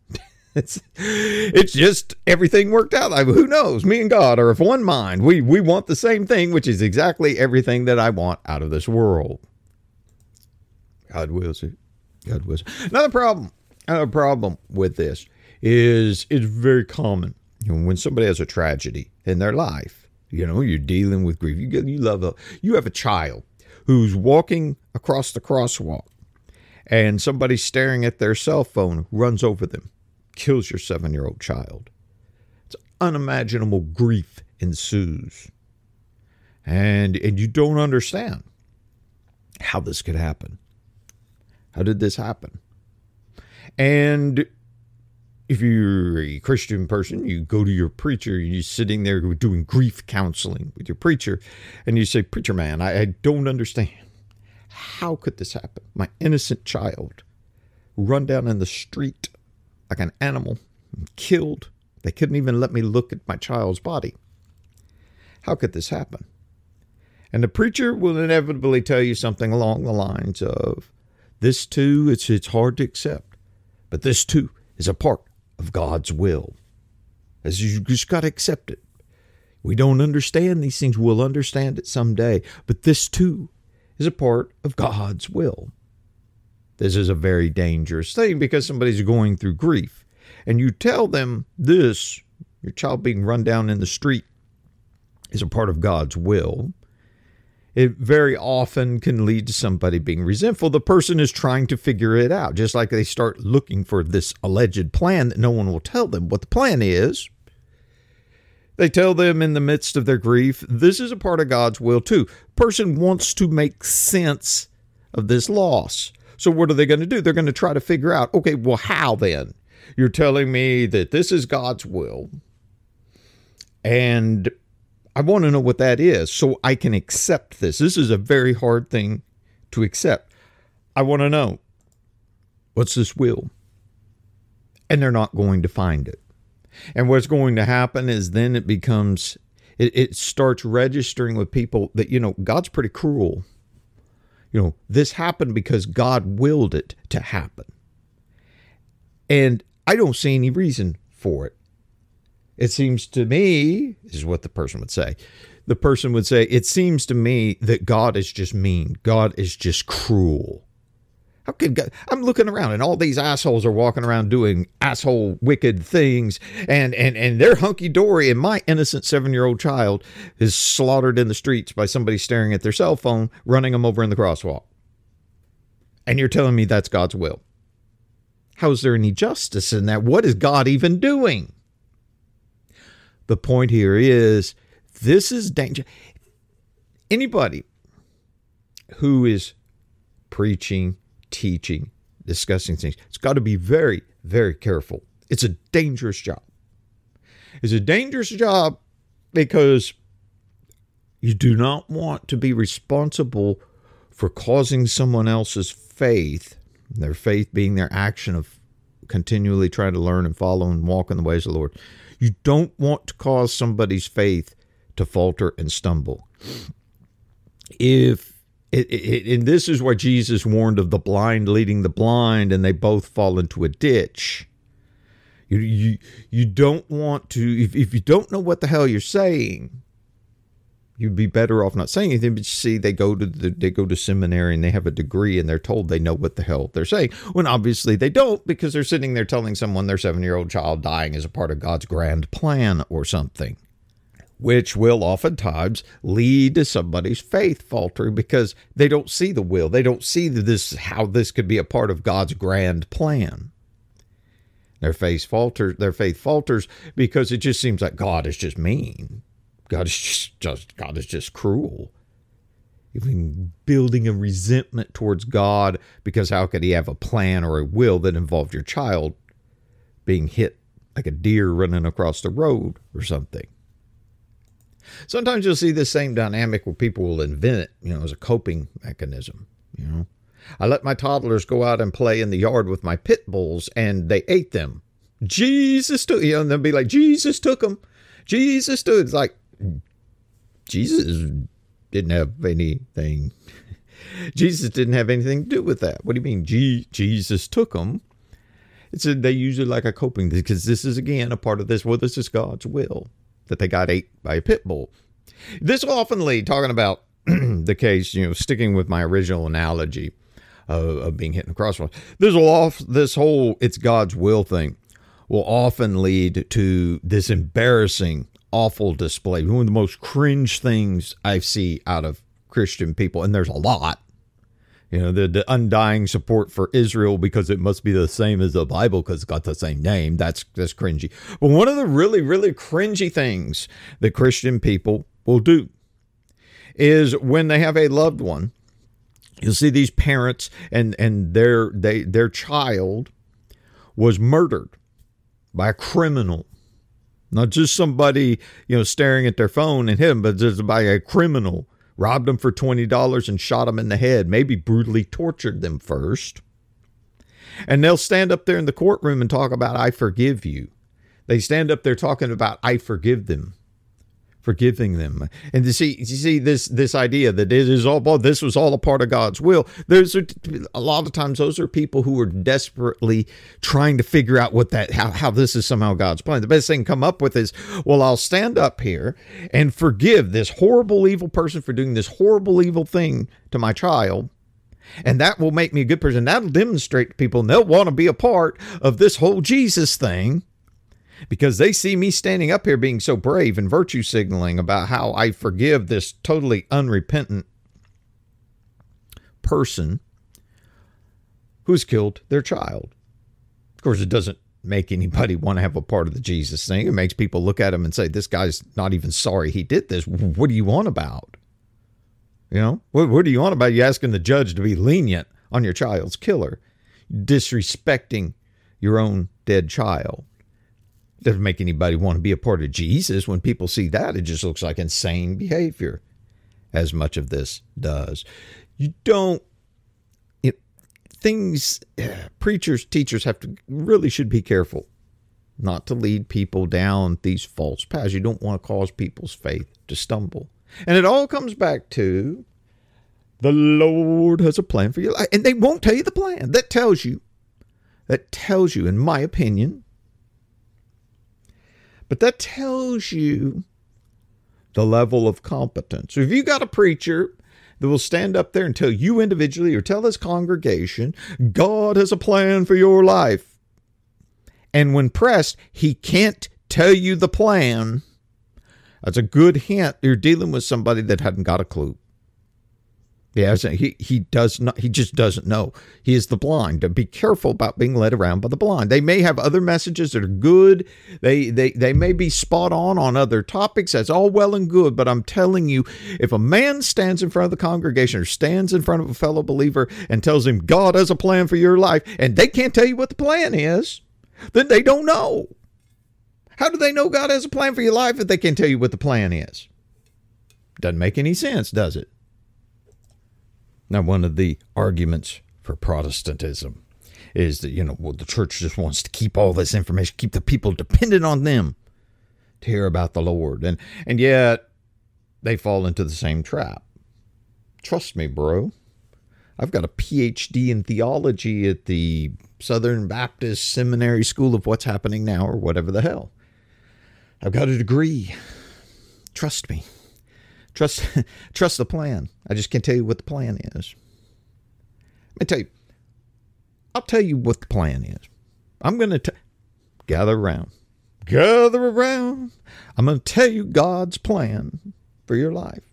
It's just everything worked out. Who knows? Me and God are of one mind. We want the same thing, which is exactly everything that I want out of this world. God wills it. God wills it. Another problem with this is it's very common. When somebody has a tragedy in their life, you're dealing with grief. You have a child who's walking across the crosswalk, and somebody staring at their cell phone runs over them, kills your 7-year-old child. It's unimaginable grief ensues. And you don't understand how this could happen. How did this happen? And if you're a Christian person, you go to your preacher, you're sitting there doing grief counseling with your preacher, and you say, "Preacher man, I don't understand. How could this happen? My innocent child run down in the street like an animal, killed. They couldn't even let me look at my child's body. How could this happen?" And the preacher will inevitably tell you something along the lines of, this too, it's hard to accept, but this too is a part of God's will. As you just got to accept it. We don't understand these things. We'll understand it someday. But this too is a part of God's will. This is a very dangerous thing because somebody's going through grief. And you tell them this, your child being run down in the street, is a part of God's will. It very often can lead to somebody being resentful. The person is trying to figure it out, just like they start looking for this alleged plan that no one will tell them what the plan is. They tell them in the midst of their grief, this is a part of God's will too. Person wants to make sense of this loss. So what are they going to do? They're going to try to figure out, okay, well, how then? You're telling me that this is God's will, and I want to know what that is so I can accept this. This is a very hard thing to accept. I want to know, what's this will? And they're not going to find it. And what's going to happen is then it starts registering with people that, God's pretty cruel. This happened because God willed it to happen. And I don't see any reason for it. It seems to me, this is what the person would say. The person would say, it seems to me that God is just mean. God is just cruel. How could God? I'm looking around and all these assholes are walking around doing asshole wicked things and they're hunky-dory, and my innocent 7-year-old child is slaughtered in the streets by somebody staring at their cell phone, running them over in the crosswalk. And you're telling me that's God's will. How is there any justice in that? What is God even doing? The point here is, this is danger. Anybody who is preaching, teaching, discussing things, it's got to be very, very careful. It's a dangerous job. It's a dangerous job because you do not want to be responsible for causing someone else's faith, their faith being their action of continually trying to learn and follow and walk in the ways of the Lord. You don't want to cause somebody's faith to falter and stumble. And this is why Jesus warned of the blind leading the blind, and they both fall into a ditch. You don't want to, if you don't know what the hell you're saying, you'd be better off not saying anything. But you see, they go to seminary and they have a degree and they're told they know what the hell they're saying, when obviously they don't, because they're sitting there telling someone their 7-year-old child dying is a part of God's grand plan or something, which will oftentimes lead to somebody's faith faltering because they don't see the will. They don't see how this could be a part of God's grand plan. Their faith falters because it just seems like God is just mean. God is just cruel. Even building a resentment towards God because how could he have a plan or a will that involved your child being hit like a deer running across the road or something? Sometimes you'll see the same dynamic where people will invent it, as a coping mechanism. I let my toddlers go out and play in the yard with my pit bulls and they ate them. Jesus took, and they'll be like, Jesus took them. Jesus took. It's like, Jesus didn't have anything. Jesus didn't have anything to do with that. What do you mean? Jesus took them. They use it like a coping, because this is, again, a part of this. Well, this is God's will, that they got ate by a pit bull. This will often lead, talking about the case, sticking with my original analogy of being hit in the crossroads. This whole it's God's will thing will often lead to this embarrassing, awful display. One of the most cringe things I see out of Christian people, and there's a lot. The undying support for Israel because it must be the same as the Bible because it's got the same name. That's cringy. But one of the really, really cringy things that Christian people will do is when they have a loved one, you'll see these parents and their child was murdered by a criminal. Not just somebody, staring at their phone and hit them, but just by a criminal. Robbed them for $20 and shot them in the head, maybe brutally tortured them first. And they'll stand up there in the courtroom and talk about, I forgive you. They stand up there talking about, I forgive them forgiving them. And you see this idea that this was all a part of God's will. A lot of times those are people who are desperately trying to figure out how this is somehow God's plan. The best thing to come up with is, well, I'll stand up here and forgive this horrible, evil person for doing this horrible, evil thing to my child. And that will make me a good person. That'll demonstrate to people, and they'll want to be a part of this whole Jesus thing, because they see me standing up here being so brave and virtue signaling about how I forgive this totally unrepentant person who's killed their child. Of course, it doesn't make anybody want to have a part of the Jesus thing. It makes people look at him and say, this guy's not even sorry he did this. What do you want about? What do you want about? You asking the judge to be lenient on your child's killer, disrespecting your own dead child. Doesn't make anybody want to be a part of Jesus. When people see that, it just looks like insane behavior, as much of this does. Preachers, teachers should be careful not to lead people down these false paths. You don't want to cause people's faith to stumble. And it all comes back to the Lord has a plan for your life. And they won't tell you the plan. That tells you, in my opinion, but that tells you the level of competence. So if you got a preacher that will stand up there and tell you individually or tell his congregation, God has a plan for your life, and when pressed, he can't tell you the plan, that's a good hint you're dealing with somebody that hadn't got a clue. Yeah, he just doesn't know. He is the blind. Be careful about being led around by the blind. They may have other messages that are good. They may be spot on other topics. That's all well and good. But I'm telling you, if a man stands in front of the congregation or stands in front of a fellow believer and tells him God has a plan for your life, and they can't tell you what the plan is, then they don't know. How do they know God has a plan for your life if they can't tell you what the plan is? Doesn't make any sense, does it? Now, one of the arguments for Protestantism is that, the church just wants to keep all this information, keep the people dependent on them to hear about the Lord. And yet they fall into the same trap. Trust me, bro. I've got a PhD in theology at the Southern Baptist Seminary School of What's Happening Now, or whatever the hell. I've got a degree. Trust me. Trust the plan. I just can't tell you what the plan is. I'll tell you what the plan is. I'm going to gather around. I'm going to tell you God's plan for your life.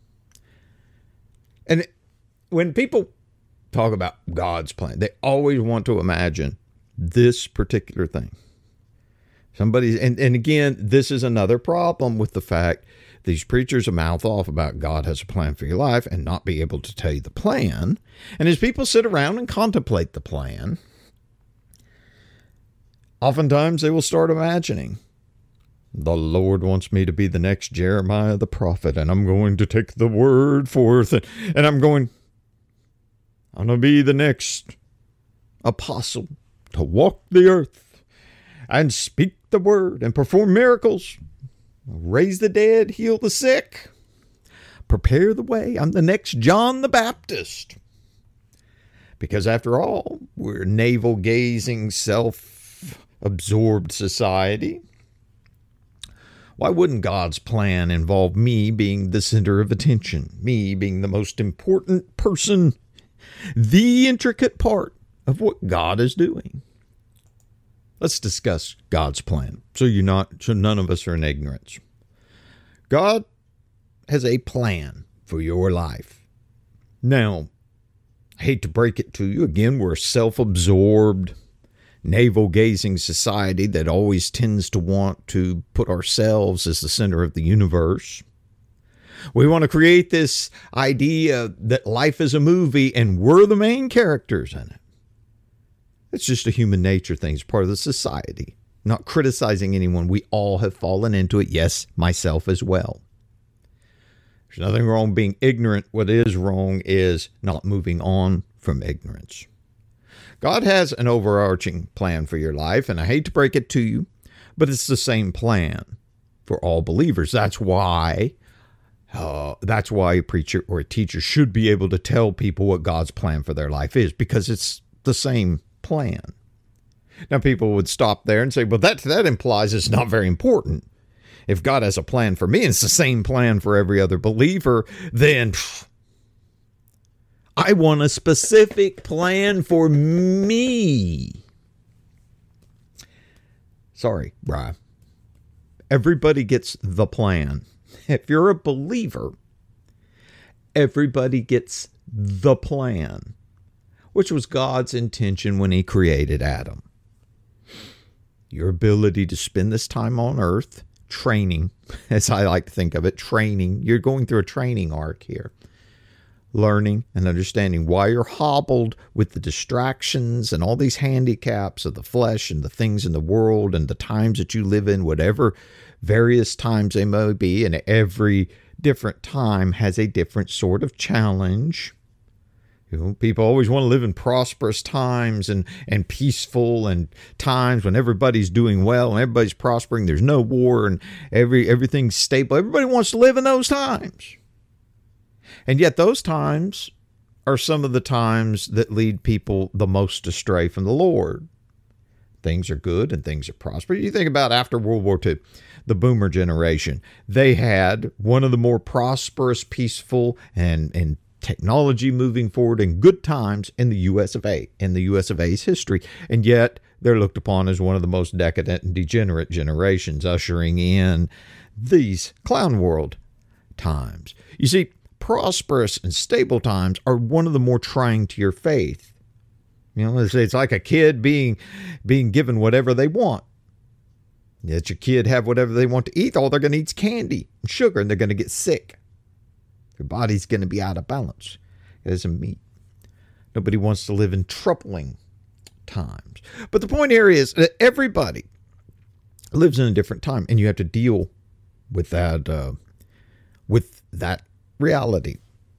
And when people talk about God's plan, they always want to imagine this particular thing. And again, this is another problem with the fact these preachers will mouth off about God has a plan for your life and not be able to tell you the plan. And as people sit around and contemplate the plan, oftentimes they will start imagining, the Lord wants me to be the next Jeremiah the prophet, and I'm going to take the word forth, and I'm going to be the next apostle to walk the earth and speak the word and perform miracles. Raise the dead, heal the sick, prepare the way. I'm the next John the Baptist. Because after all, we're a navel-gazing, self-absorbed society. Why wouldn't God's plan involve me being the center of attention, me being the most important person, the intricate part of what God is doing? Let's discuss God's plan, so none of us are in ignorance. God has a plan for your life. Now, I hate to break it to you. Again, we're a self-absorbed, navel-gazing society that always tends to want to put ourselves as the center of the universe. We want to create this idea that life is a movie and we're the main characters in it. It's just a human nature thing. It's part of the society. Not criticizing anyone. We all have fallen into it. Yes, myself as well. There's nothing wrong being ignorant. What is wrong is not moving on from ignorance. God has an overarching plan for your life, and I hate to break it to you, but it's the same plan for all believers. That's why a preacher or a teacher should be able to tell people what God's plan for their life is, because it's the same plan. Now, people would stop there and say, well, that implies it's not very important. If God has a plan for me and it's the same plan for every other believer, then I want a specific plan for me. Sorry, Bri. Everybody gets the plan. If you're a believer, everybody gets the plan, which was God's intention when he created Adam. Your ability to spend this time on earth training, as I like to think of it, training. You're going through a training arc here. Learning and understanding why you're hobbled with the distractions and all these handicaps of the flesh and the things in the world and the times that you live in, whatever various times they may be, and every different time has a different sort of challenge. People always want to live in prosperous times and peaceful and times when everybody's doing well and everybody's prospering. There's no war and everything's stable. Everybody wants to live in those times. And yet those times are some of the times that lead people the most astray from the Lord. Things are good and things are prosperous. You think about after World War II, the boomer generation. They had one of the more prosperous, peaceful, and technology moving forward in good times in the U.S. of A., in the U.S. of A's history. And yet they're looked upon as one of the most decadent and degenerate generations, ushering in these clown world times. You see, prosperous and stable times are one of the more trying to your faith. It's like a kid being given whatever they want. Let your kid have whatever they want to eat. All they're going to eat is candy and sugar, and they're going to get sick. Their body's going to be out of balance. It doesn't meet. Nobody wants to live in troubling times. But the point here is that everybody lives in a different time, and you have to deal with that reality.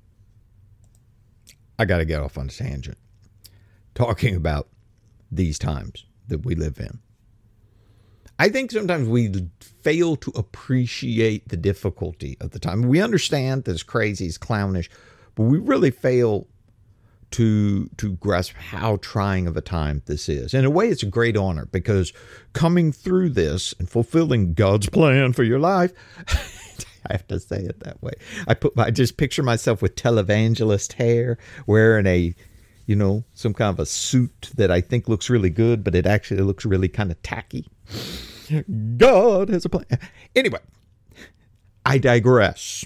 I got to get off on a tangent talking about these times that we live in. I think sometimes we fail to appreciate the difficulty of the time. We understand that it's crazy, it's clownish, but we really fail to grasp how trying of a time this is. In a way, it's a great honor, because coming through this and fulfilling God's plan for your life, I have to say it that way. I just picture myself with televangelist hair, wearing some kind of a suit that I think looks really good, but it actually looks really kind of tacky. God has a plan. Anyway, I digress.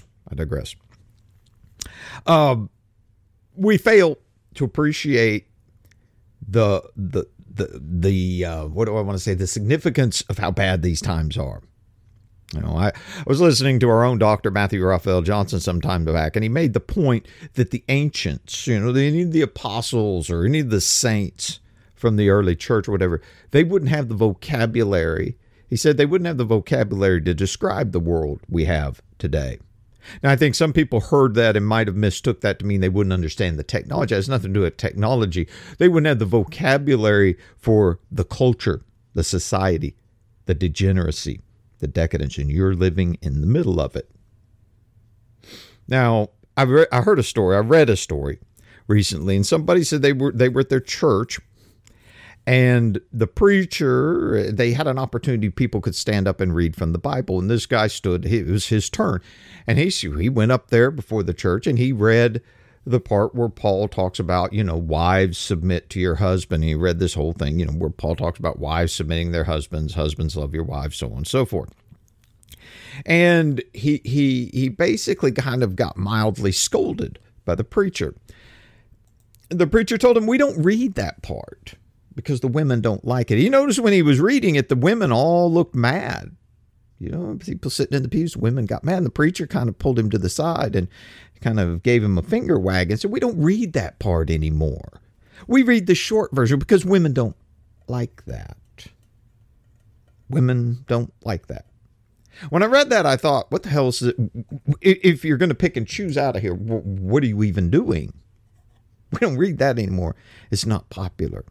We fail to appreciate the what do I want to say? The significance of how bad these times are. I was listening to our own Dr. Matthew Raphael Johnson some time back, and he made the point that the ancients, any of the apostles or any of the saints from the early church or whatever, they wouldn't have the vocabulary. He said they wouldn't have the vocabulary to describe the world we have today. Now, I think some people heard that and might have mistook that to mean they wouldn't understand the technology. It has nothing to do with technology. They wouldn't have the vocabulary for the culture, the society, the degeneracy, the decadence, and you're living in the middle of it. Now, I read a story recently, and somebody said they were at their church, and the preacher, they had an opportunity, people could stand up and read from the Bible, and this guy stood, it was his turn, and he went up there before the church, and he read the part where Paul talks about, wives submit to your husband. He read this whole thing, where Paul talks about wives submitting their husbands, husbands love your wives, so on and so forth. And he basically kind of got mildly scolded by the preacher. The preacher told him, we don't read that part because the women don't like it. He noticed when he was reading it, the women all looked mad. People sitting in the pews, women got mad. And the preacher kind of pulled him to the side and kind of gave him a finger wag and said, we don't read that part anymore. We read the short version because women don't like that. Women don't like that. When I read that, I thought, what the hell is it? If you're going to pick and choose out of here, what are you even doing? We don't read that anymore. It's not popular.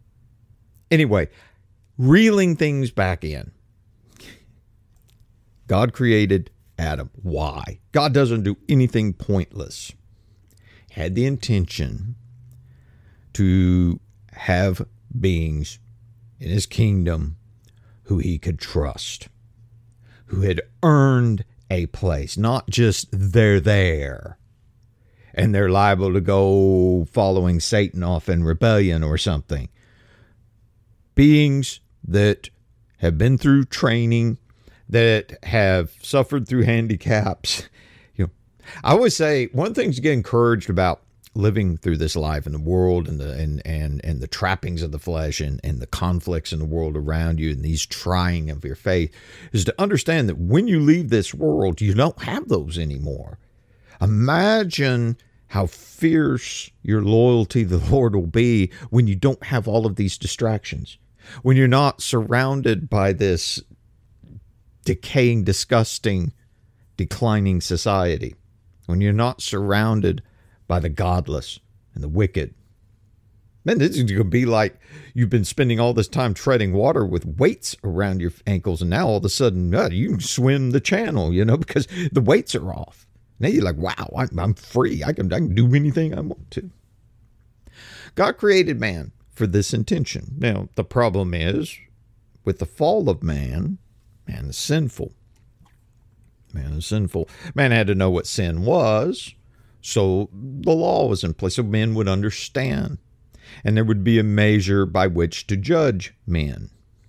Anyway, reeling things back in. God created Adam. Why? God doesn't do anything pointless. He had the intention to have beings in his kingdom who he could trust, who had earned a place, not just they're there and they're liable to go following Satan off in rebellion or something. Beings that have been through training, that have suffered through handicaps. I always say one of the things you get encouraged about living through this life in the world and the trappings of the flesh and the conflicts in the world around you and these trying of your faith is to understand that when you leave this world, you don't have those anymore. Imagine how fierce your loyalty to the Lord will be when you don't have all of these distractions, when you're not surrounded by this decaying, disgusting, declining society, when you're not surrounded by the godless and the wicked. Man, this is going to be like you've been spending all this time treading water with weights around your ankles, and now all of a sudden you can swim the channel, because the weights are off. Now you're like, wow, I'm free. I can do anything I want to. God created man for this intention. Now, the problem is, with the fall of man is sinful. Man is sinful. Man had to know what sin was, so the law was in place so men would understand, and there would be a measure by which to judge men.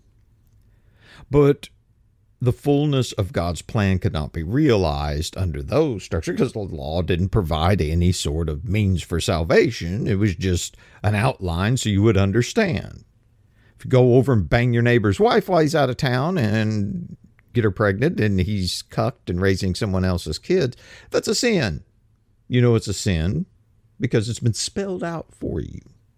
But the fullness of God's plan could not be realized under those structures because the law didn't provide any sort of means for salvation. It was just an outline so you would understand. If you go over and bang your neighbor's wife while he's out of town and get her pregnant and he's cucked and raising someone else's kids, that's a sin. You know it's a sin because it's been spelled out for you.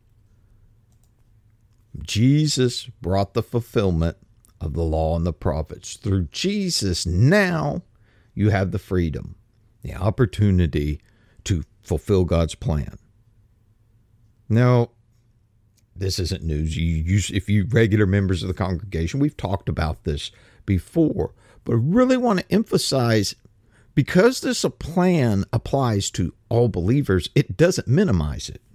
Jesus brought the fulfillment of the law and the prophets. Through Jesus, now you have the freedom, the opportunity to fulfill God's plan. Now, this isn't news. If you regular members of the congregation, we've talked about this before, but I really want to emphasize, because this plan applies to all believers, it doesn't minimize it.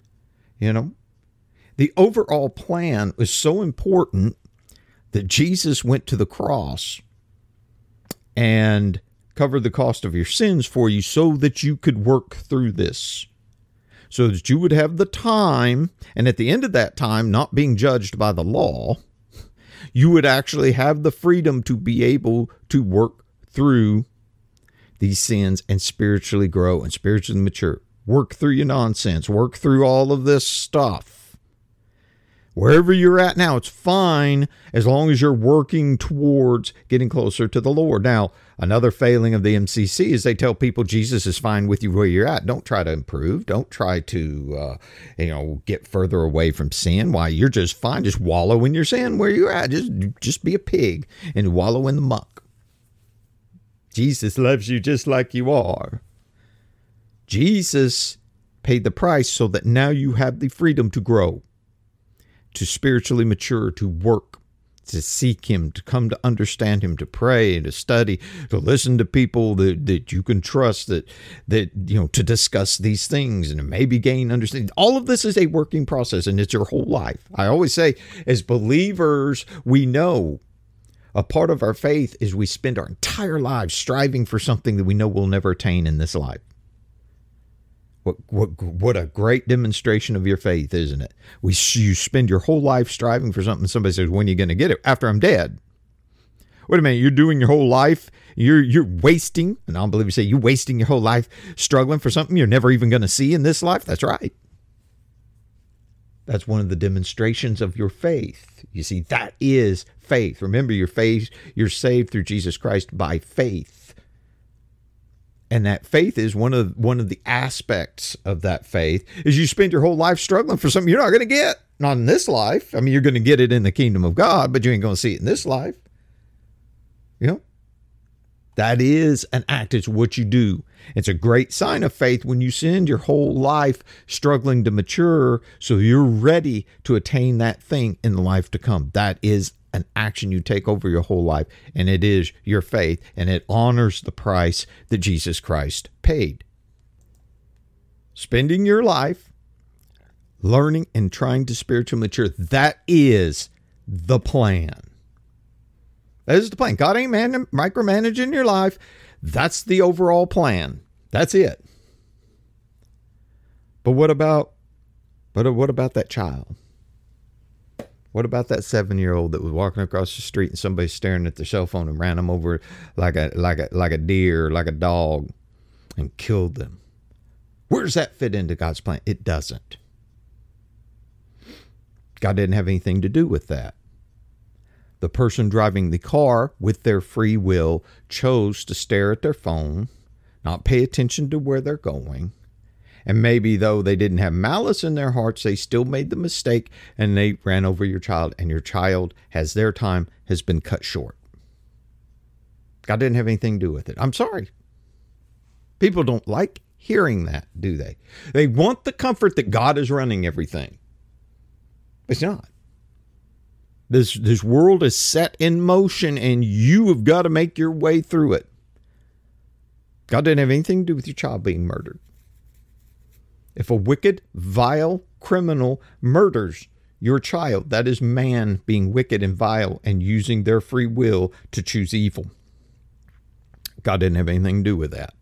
The overall plan is so important that Jesus went to the cross and covered the cost of your sins for you so that you could work through this, so that you would have the time, and at the end of that time, not being judged by the law, you would actually have the freedom to be able to work through these sins and spiritually grow and spiritually mature. Work through your nonsense. Work through all of this stuff. Wherever you're at now, it's fine as long as you're working towards getting closer to the Lord. Now, another failing of the MCC is they tell people Jesus is fine with you where you're at. Don't try to improve. Don't try to, get further away from sin. Why? You're just fine. Just wallow in your sin where you're at. Just be a pig and wallow in the muck. Jesus loves you just like you are. Jesus paid the price so that now you have the freedom to grow, to spiritually mature, to work, to seek him, to come to understand him, to pray, to study, to listen to people that you can trust, that to discuss these things and maybe gain understanding. All of this is a working process, and it's your whole life. I always say, as believers, we know a part of our faith is we spend our entire lives striving for something that we know we'll never attain in this life. What a great demonstration of your faith, isn't it? You spend your whole life striving for something. Somebody says, when are you going to get it? After I'm dead. Wait a minute, you're doing your whole life, you're wasting, and unbelievers say you're wasting your whole life struggling for something you're never even going to see in this life? That's right. That's one of the demonstrations of your faith. You see, that is faith. Remember, your faith, you're saved through Jesus Christ by faith. And that faith is one of the aspects of that faith is you spend your whole life struggling for something you're not going to get. Not in this life. I mean, you're going to get it in the kingdom of God, but you ain't going to see it in this life. That is an act. It's what you do. It's a great sign of faith when you spend your whole life struggling to mature so you're ready to attain that thing in the life to come. That is an action you take over your whole life, and it is your faith, and it honors the price that Jesus Christ paid. Spending your life learning and trying to spiritually mature, that is the plan. That is the plan. God ain't micromanaging your life. That's the overall plan. That's it. But what about that child? What about that 7-year-old that was walking across the street and somebody staring at their cell phone and ran them over like a deer, like a dog, and killed them? Where does that fit into God's plan? It doesn't. God didn't have anything to do with that. The person driving the car, with their free will, chose to stare at their phone, not pay attention to where they're going. And maybe though they didn't have malice in their hearts, they still made the mistake and they ran over your child, and your child their time has been cut short. God didn't have anything to do with it. I'm sorry. People don't like hearing that, do they? They want the comfort that God is running everything. It's not. This world is set in motion, and you have got to make your way through it. God didn't have anything to do with your child being murdered. If a wicked, vile criminal murders your child, that is man being wicked and vile and using their free will to choose evil. God didn't have anything to do with that.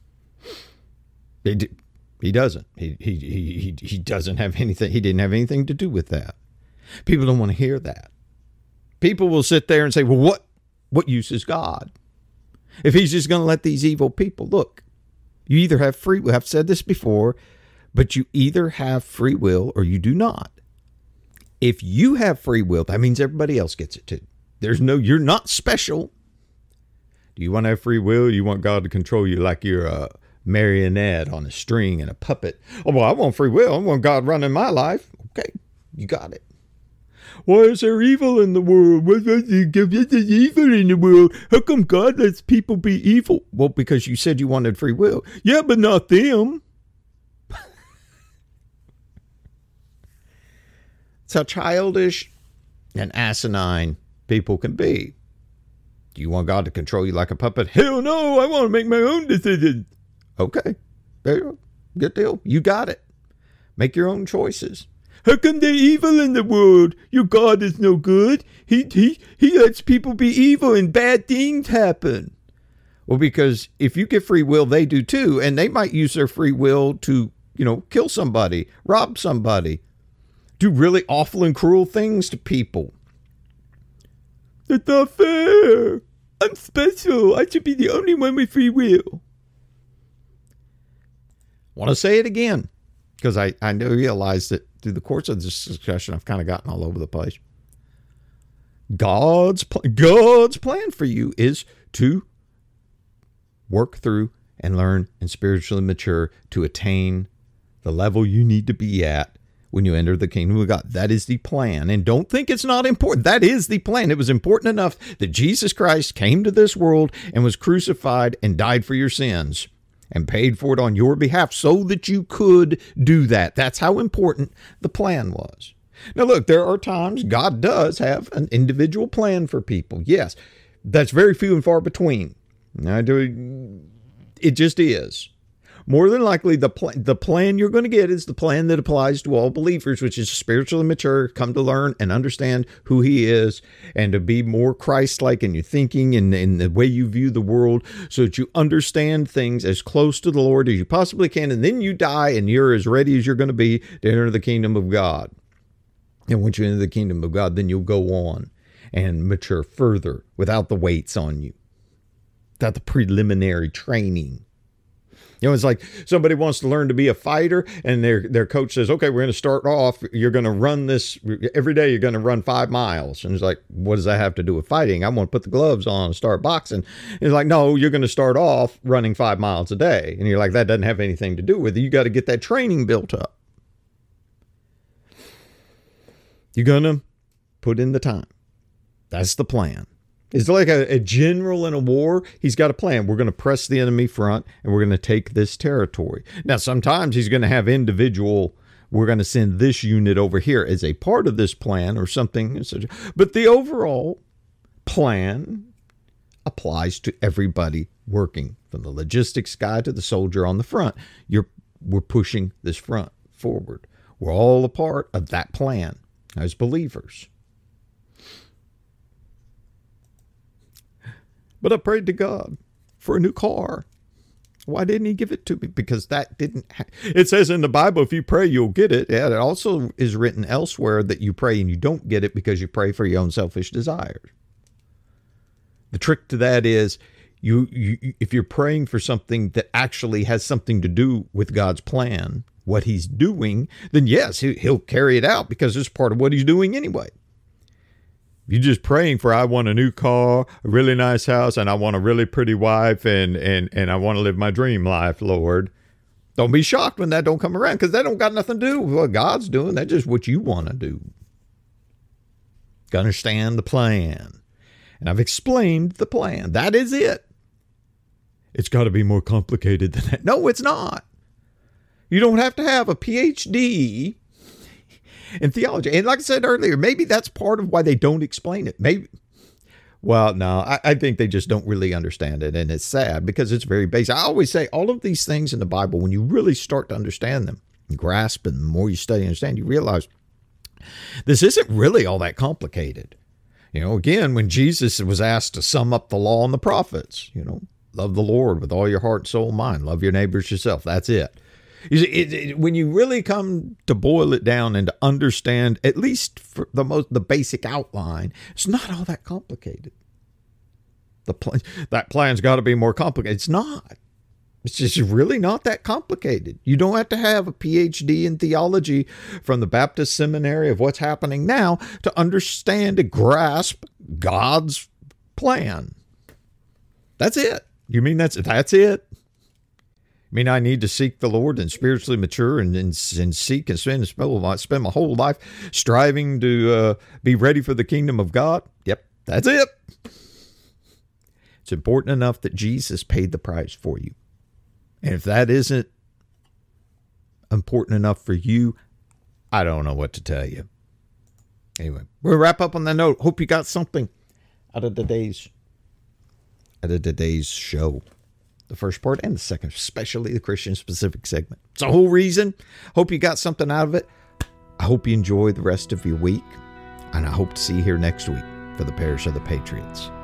He doesn't. He doesn't have anything. He didn't have anything to do with that. People don't want to hear that. People will sit there and say, well, what use is God? If he's just going to let these evil people, look, you either have free will. I've said this before, but you either have free will or you do not. If you have free will, that means everybody else gets it too. You're not special. Do you want to have free will? Or do you want God to control you like you're a marionette on a string and a puppet? Oh, well, I want free will. I want God running my life. Okay, you got it. Why is there evil in the world? What's evil in the world? How come God lets people be evil? Well, because you said you wanted free will. Yeah, but not them. It's how childish and asinine people can be. Do you want God to control you like a puppet? Hell no, I want to make my own decisions. Okay, there you go. Good deal. You got it. Make your own choices. How come they're evil in the world? Your God is no good. He lets people be evil and bad things happen. Well, because if you get free will, they do too. And they might use their free will to, kill somebody, rob somebody, do really awful and cruel things to people. That's not fair. I'm special. I should be the only one with free will. Want to say it again, because I realized that through the course of this discussion, I've kind of gotten all over the place. God's plan for you is to work through and learn and spiritually mature to attain the level you need to be at when you enter the kingdom of God. That is the plan. And don't think it's not important. That is the plan. It was important enough that Jesus Christ came to this world and was crucified and died for your sins and paid for it on your behalf so that you could do that. That's how important the plan was. Now, look, there are times God does have an individual plan for people. Yes, that's very few and far between. It just is. More than likely, the plan you're going to get is the plan that applies to all believers, which is spiritually mature, come to learn and understand who he is, and to be more Christ-like in your thinking and in the way you view the world, so that you understand things as close to the Lord as you possibly can, and then you die and you're as ready as you're going to be to enter the kingdom of God. And once you enter the kingdom of God, then you'll go on and mature further without the weights on you, without the preliminary training. It's like somebody wants to learn to be a fighter, and their coach says, okay, we're going to start off. You're going to run this every day. You're going to run 5 miles. And it's like, what does that have to do with fighting? I want to put the gloves on and start boxing. And it's like, no, you're going to start off running 5 miles a day. And you're like, that doesn't have anything to do with it. You got to get that training built up. You're going to put in the time. That's the plan. It's like a general in a war. He's got a plan. We're going to press the enemy front, and we're going to take this territory. Now, sometimes he's going to have individual we're going to send this unit over here as a part of this plan or something. But the overall plan applies to everybody working, from the logistics guy to the soldier on the front. We're pushing this front forward. We're all a part of that plan as believers. But I prayed to God for a new car. Why didn't he give it to me? Because that didn't it says in the Bible, if you pray, you'll get it. Yeah, it also is written elsewhere that you pray and you don't get it because you pray for your own selfish desires. The trick to that is you if you're praying for something that actually has something to do with God's plan, what he's doing, then yes, he'll carry it out because it's part of what he's doing anyway. If you're just praying for, I want a new car, a really nice house, and I want a really pretty wife, and I want to live my dream life, Lord. Don't be shocked when that don't come around, because that don't got nothing to do with what God's doing. That's just what you want to do. Understand the plan. And I've explained the plan. That is it. It's got to be more complicated than that. No, it's not. You don't have to have a PhD in theology. And like I said earlier, maybe that's part of why they don't explain it. Maybe. Well, no, I think they just don't really understand it. And it's sad because it's very basic. I always say all of these things in the Bible, when you really start to understand them, and grasp, and the more you study and understand, you realize this isn't really all that complicated. You know, again, when Jesus was asked to sum up the law and the prophets, love the Lord with all your heart, soul, mind, love your neighbors yourself. That's it. When you really come to boil it down and to understand, at least for the basic outline, it's not all that complicated. That plan's got to be more complicated. It's not. It's just really not that complicated. You don't have to have a PhD in theology from the Baptist seminary of what's happening now to understand and grasp God's plan. That's it. You mean that's it? I mean, I need to seek the Lord and spiritually mature and seek and spend my whole life striving to be ready for the kingdom of God. Yep, that's it. It's important enough that Jesus paid the price for you. And if that isn't important enough for you, I don't know what to tell you. Anyway, we'll wrap up on that note. Hope you got something out of today's show. The first part and the second, especially the Christian specific segment. It's a whole reason. Hope you got something out of it. I hope you enjoy the rest of your week. And I hope to see you here next week for the Parish of the Patriots.